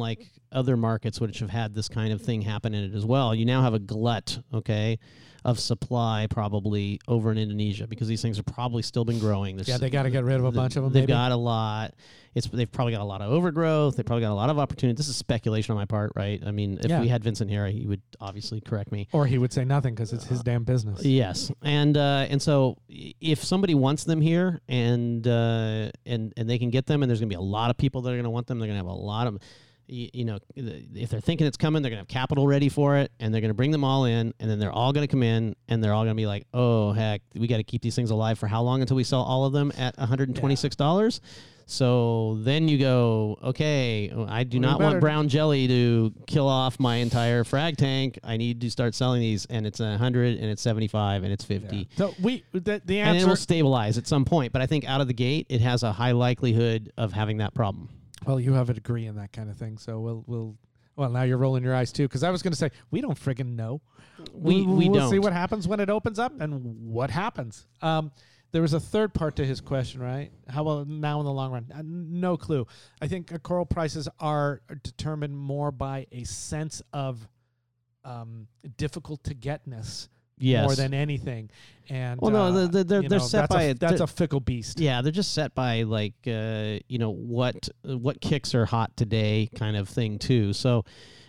other markets which have had this kind of thing happen in it as well. You now have a glut, okay, of supply probably over in Indonesia because these things have probably still been growing. There's, Yeah, they got to get rid of a bunch of them. They've maybe? got a lot. It's they've probably got a lot of overgrowth. They've probably got a lot of opportunity. This is speculation on my part, right? I mean, if Yeah. we had Vincent here, he would obviously correct me. Or he would say nothing because it's his damn business. Yes, and uh, and so if somebody wants them here and uh, and and they can get them, and there's going to be a lot of people that are going to want them. They're going to have a lot of, you, you know, if they're thinking it's coming, they're going to have capital ready for it, and they're going to bring them all in, and then they're all going to come in, and they're all going to be like, oh heck, we got to keep these things alive for how long until we sell all of them at one hundred twenty-six dollars. Yeah. So then you go, okay, I do Well, not want brown jelly to kill off my entire frag tank. I need to start selling these, and it's a hundred, and it's seventy-five, and it's fifty. Yeah. So we the, the And it answer. will stabilize at some point, but I think out of the gate, it has a high likelihood of having that problem. Well, you have a degree in that kind of thing, so we'll we'll. Well, now you're rolling your eyes too, because I was going to say we don't friggin' know. We we'll, we we'll don't see what happens when it opens up and what happens. Um, there was a third part to his question, right? How about now in the long run? Uh, no clue. I think uh, coral prices are determined more by a sense of um, difficult to getness. Yes. More than anything, and well, no, uh, they're they're, you they're know, set that's by a, a, that's they're- a fickle beast. Yeah, they're just set by like uh, you know what what kicks are hot today kind of thing too. So,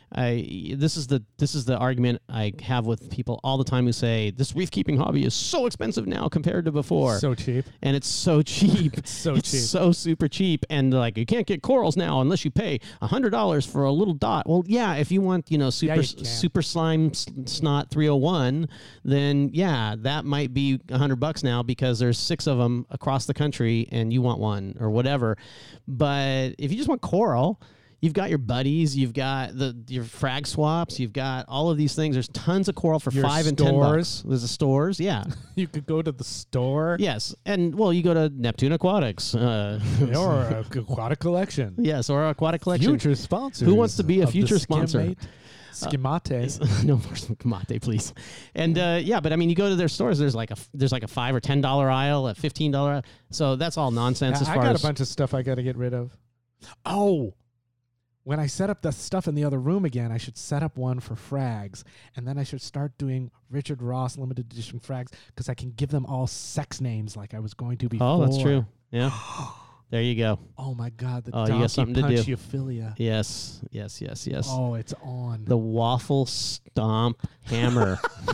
I this is the this is the argument I have with people all the time who say this reef keeping hobby is so expensive now compared to before, So cheap. and it's so cheap. It's so it's cheap. so super cheap, and like you can't get corals now unless you pay a hundred dollars for a little dot. Well, yeah, if you want you know super you can. super slime s- snot three oh one, then yeah, that might be a hundred bucks now because there's six of them across the country, and you want one or whatever. But if you just want coral, you've got your buddies, you've got the your frag swaps, you've got all of these things. There's tons of coral for Your five and ten stores. bucks. There's the stores, yeah. You could go to the store. Yes, and well, you go to Neptune Aquatics, uh, Or a aquatic collection. yes, or Aquatic Collection. Future sponsors. Who wants to be a of the future sponsor? Skimmate- Schemate. no more Kamate, please. And uh, yeah, but I mean, you go to their stores. There's like a there's like a five or ten dollar aisle, a fifteen dollar aisle. So that's all nonsense Yeah, as I far got as a bunch of stuff I got to get rid of. Oh, when I set up the stuff in the other room again, I should set up one for frags, and then I should start doing Richard Ross limited edition frags because I can give them all sex names like I was going to before. Oh, that's true. Yeah. There you go. Oh my God, the Oh, you donkey got something to do. punchiophilia. Yes, yes, yes, yes. Oh, it's on. The waffle stomp hammer.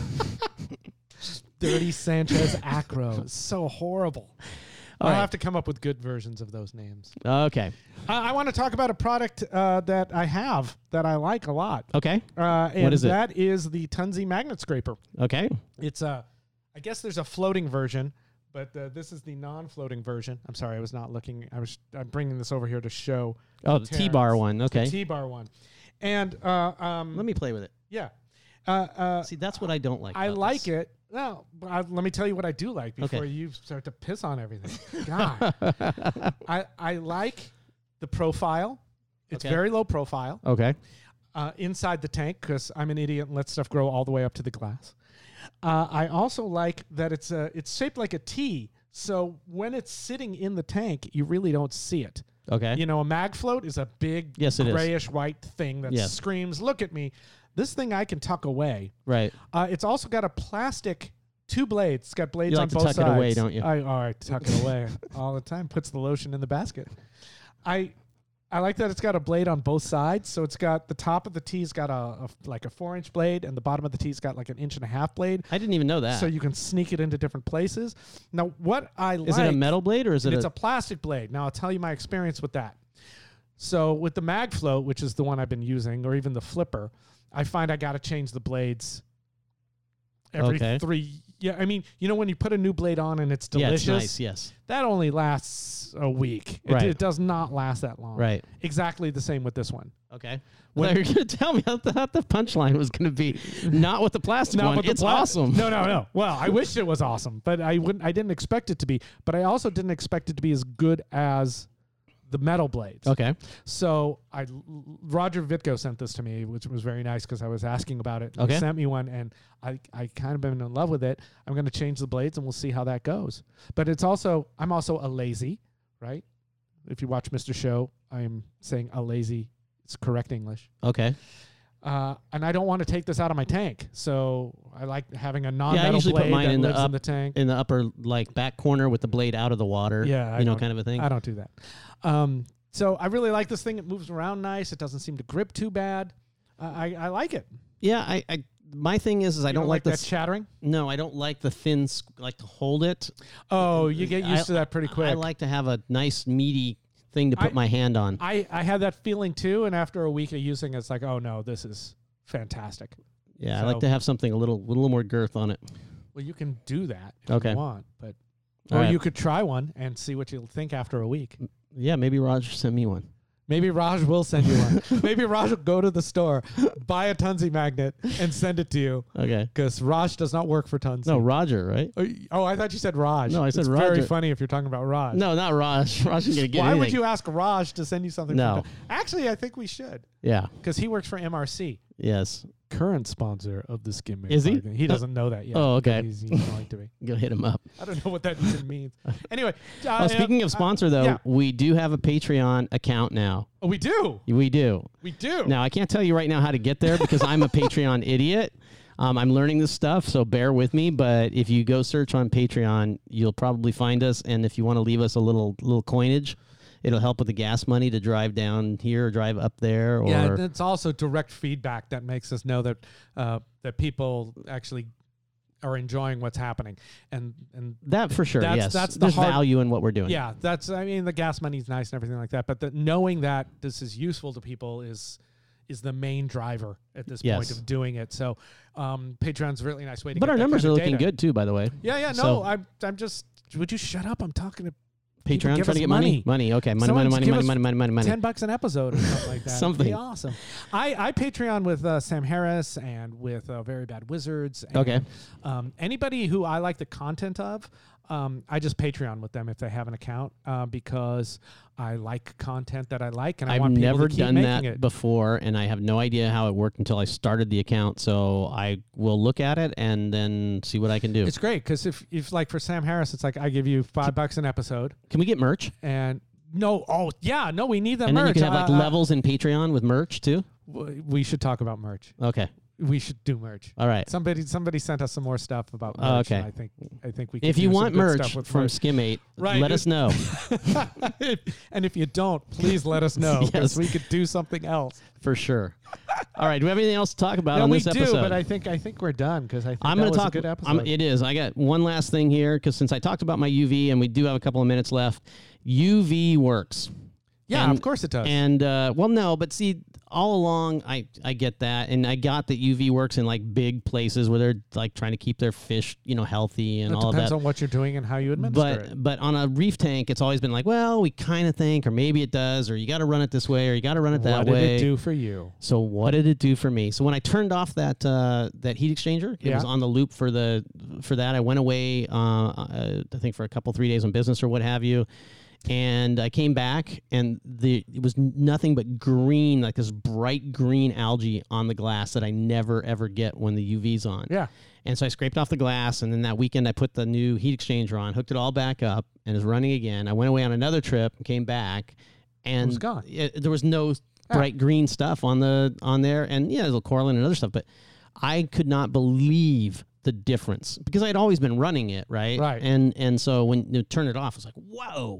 Dirty Sanchez Acro. It's so horrible. All I'll right. have to come up with good versions of those names. Okay. I, I want to talk about a product uh, that I have that I like a lot. Okay. Uh, and What is it? that is the Tunzi Magnet Scraper. Okay. It's a, I guess there's a floating version, but uh, this is the non-floating version. I'm sorry, I was not looking. I was I'm bringing this over here to show. Oh, the T-bar Terrence. one. The Okay. T-bar one, and uh, um, Let me play with it. yeah, uh, uh, See, that's what I don't like. I about like this. it. Well, but I, let me tell you what I do like before Okay. you start to piss on everything. God, I I like the profile. It's Okay. very low profile. Okay. Uh, inside the tank because I'm an idiot and let stuff grow all the way up to the glass. Uh, I also like that it's a, it's shaped like a T, so when it's sitting in the tank, you really don't see it. Okay. You know, a mag float is a big Yes, it is. grayish white thing that Yes. screams, "Look at me!" This thing I can tuck away. Right. Uh, it's also got a plastic two blades. It's got blades You like on to both tuck sides. it away, don't you? I, all right, tuck it away all the time. Puts the lotion in the basket. I I like that it's got a blade on both sides. So it's got the top of the T's got a, a like a four inch blade, and the bottom of the T's got like an inch and a half blade. I didn't even know that. So you can sneak it into different places. Now, what I like is it a metal blade or is it it's a, a plastic blade. Now I'll tell you my experience with that. So with the mag float, which is the one I've been using, or even the flipper, I find I got to change the blades every Okay. three. Yeah, I mean, you know, when you put a new blade on and it's yeah, delicious, it's nice. Yes. that only lasts a week. It, Right. it does not last that long. Right. Exactly the same with this one. Okay. When- Well, you're going to tell me how the, how the punchline was going to be not with the plastic Not one. with the It's pla- awesome. No, no, no. Well, I wish it was awesome, but I wouldn't. I didn't expect it to be. But I also didn't expect it to be as good as the metal blades. Okay. So I, Roger Vitko sent this to me, which was very nice because I was asking about it. Okay. He sent me one, and I, I kind of been in love with it. I'm going to change the blades, and we'll see how that goes. But it's also, I'm also a lazy, right? If you watch Mister Show, I'm saying a lazy It's correct English. Okay. Uh, and I don't want to take this out of my tank, so I like having a non-metal Yeah, I usually blade put mine that in the lives up, in the tank. in the upper like back corner with the blade out of the water. Yeah, I you know, don't- kind of a thing. I don't do that. Um, so I really like this thing. It moves around nice. It doesn't seem to grip too bad. Uh, I I like it. Yeah, I, I my thing is is I You don't like the that chattering. no, I don't like the thin s- like to hold it. Oh, you get used I- to that pretty quick. I like to have a nice meaty thing to put I- my hand on. I, I had that feeling too, and after a week of using it, it's like, oh no, this is fantastic. Yeah, I so- like to have something a little little more girth on it. Well, you can do that if Okay. you want, but All or right. you could try one and see what you'll think after a week. Yeah, maybe Roger sent me one. Maybe Raj will send you one. Maybe Raj will go to the store, buy a Tunzi magnet, and send it to you Okay. because Raj does not work for Tunzi. No, Roger, right? Oh, y- Oh, I thought you said Raj. No, I said it's Roger. very funny if you're talking about Raj. No, not Raj. Raj isn't gonna get Why anything. would you ask Raj to send you something? No. From Actually, I think we should Yeah. because he works for M R C. Yes. Current sponsor of the Skim Mix Is he? magazine. He doesn't know that yet. Oh, okay. but He's, he's going to be. Go hit him up. I don't know what that even means. Anyway. Uh, Oh, speaking uh, of sponsor, though, yeah. we do have a Patreon account now. Oh, we do. We do. We do. Now, I can't tell you right now how to get there because I'm a Patreon idiot. Um, I'm learning this stuff, so bear with me. But if you go search on Patreon, you'll probably find us. And if you want to leave us a little little coinage, it'll help with the gas money to drive down here or drive up there. Or Yeah, and it's also direct feedback that makes us know that uh, that people actually are enjoying what's happening, and and that for sure. That's- yes, that's the there's hard- value in what we're doing. yeah, that's I mean the gas money's nice and everything like that, but the, knowing that this is useful to people is is the main driver at this point Yes. of doing it. So um, Patreon's a really nice way to But get our that numbers kind are of looking data. good too, by the way. Yeah, yeah, no, So- I'm I'm just. Would you shut up? I'm talking to people. Patreon Give trying us to get money. money. Money. Okay. Money. Someone Money. Money. give Money. us Money. Money. Money. Money. ten bucks an episode or something like that. Something. It'd be awesome. I, I Patreon with uh, Sam Harris and with uh, Very Bad Wizards. And, Okay. Um, anybody who I like the content of, um, I just Patreon with them if they have an account uh, because I like content that I like and I I've want people never to keep done making that it. before, and I have no idea how it worked until I started the account. So I will look at it and then see what I can do. It's great because if, if like for Sam Harris, it's like I give you five bucks an episode Can we get merch? and no, oh yeah, no, we need that And merch. then you can have like Uh, uh, levels in Patreon with merch too. w- we should talk about merch. Okay. We should do merch. All right. Somebody, somebody sent us some more stuff about Oh, merch. okay. and I think, I think we. Could If you do some want good merch stuff with from merch. Skimate, Right. let us know and if you don't, please let us know because Yes. we could do something else. for sure. All right. Do we have anything else to talk about No, on we this do, episode? but I think I think we're done because I think I'm that going to was talk. a good episode. I'm, it is. I got one last thing here because since I talked about my U V and we do have a couple of minutes left, U V works. yeah, and- of course it does. And uh, well, no, but see, all along I I get that, and I got that U V works in like big places where they're like trying to keep their fish, you know, healthy and it all of depends that. on what you're doing and how you administer But it. but on a reef tank, it's always been like, well, we kind of think, or maybe it does, or you got to run it this way, or you got to run it that What way. did it do for you? So what did it do for me? So when I turned off that uh, that heat exchanger, it Yeah. was on the loop for the for that. I went away, uh, uh, I think for a couple three days on business or what have you, and I came back and the it was nothing but green, like this bright green algae on the glass that I never ever get when the U V's on. Yeah. And so I scraped off the glass, and then that weekend I put the new heat exchanger on, hooked it all back up, and is running again. I went away on another trip, came back, and was gone. it- there was no bright green stuff on the on there, and yeah, there's a coralline and other stuff, but I could not believe the difference because I'd always been running it, right? Right. And and so when you turn it off, it's like, whoa.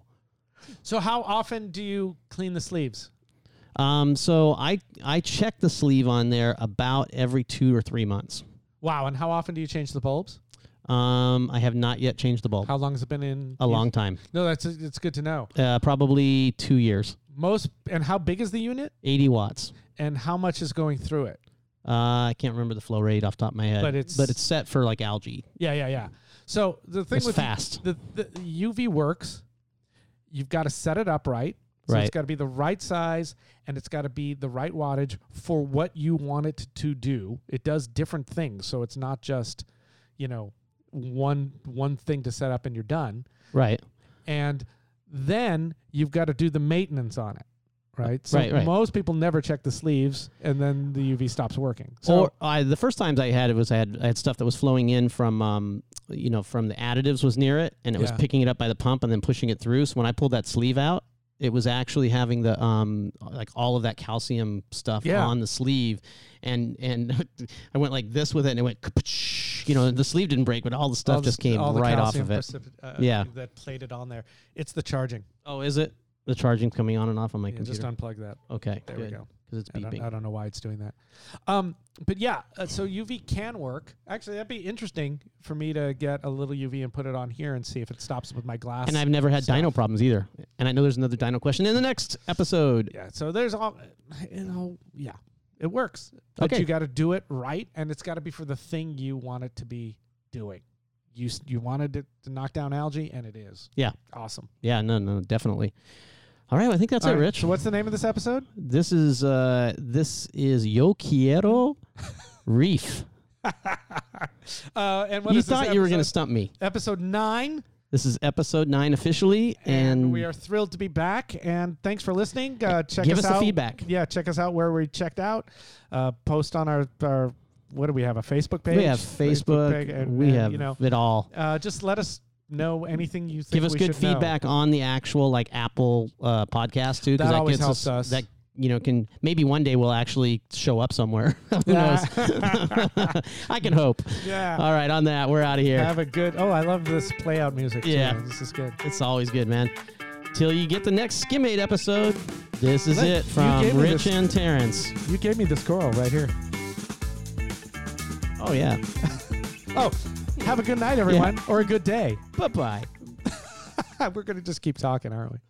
So how often do you clean the sleeves? Um, so I I check the sleeve on there about every two or three months. Wow. And how often do you change the bulbs? Um, I have not yet changed the bulb. How long has it been in? A long time. No, that's it's good to know. Uh, probably two years. Most and how big is the unit? eighty watts. And how much is going through it? Uh, I can't remember the flow rate off the top of my head. But it's- but it's set for like algae. Yeah, yeah, yeah. So the thing It's with fast. The, the, the U V works. You've got to set it up right. So Right. it's got to be the right size and it's got to be the right wattage for what you want it to do. It does different things, so it's not just, you know, one one thing to set up and you're done. Right. And then you've got to do the maintenance on it. Right. So Right, right. most people never check the sleeves and then the U V stops working. So or I, the first times I had it was I had I had stuff that was flowing in from um you know from the additives was near it, and it was Yeah. picking it up by the pump and then pushing it through. So when I pulled that sleeve out, It was actually having the um like all of that calcium stuff Yeah. on the sleeve, and and I went like this with it, and it went, ka-ptsh. You know, the sleeve didn't break, but all the stuff All the- just came all the right off calcium of it. precipit- uh, Yeah. that plated on there. It's the charging. Oh, is it? The charging's coming on and off on my Yeah, just computer. unplug that. Okay, There good. we go. Because it's I don't, beeping. I don't know why it's doing that. Um, but yeah, uh, so U V can work. Actually, that'd be interesting for me to get a little U V and put it on here and see if it stops with my glass. And I've never had stuff. dyno problems either. And I know there's another dyno question in the next episode. Yeah, so there's all, you know, yeah, it works. But Okay. you got to do it right, and it's got to be for the thing you want it to be doing. You s- you wanted it to knock down algae, and it is. Yeah. Awesome. Yeah, no, no, definitely. All right, well, I think that's All it, right, Rich. So what's the name of this episode? This is uh this is Yo Quiero Reef. uh, and what You is this thought you were going to episode? stump me. Episode nine. This is episode nine officially, And, and we are thrilled to be back. And thanks for listening. Uh, check give us us the out. feedback. Yeah, check us out where we checked out. Uh, post on our, our what do we have? A Facebook page. we have Facebook. page, and, we and, have you know. it all. Uh, just let us know anything you think. Give us we good should know. feedback on the actual like Apple uh, podcast too, because That that, always gets helps us. That you know can maybe one day we'll actually show up somewhere. Who knows? I can hope. Yeah. All right, on that, we're out of here. Have a good. Oh, I love this play out music. too. Yeah. This is good. It's always good, man. Till you get the next Skimmade episode, this is Look, it you from gave me Rich this- and Terrence. You gave me the squirrel right here. Oh, yeah. Oh, have a good night, everyone, or a good day. Bye-bye. We're gonna just keep talking, aren't we?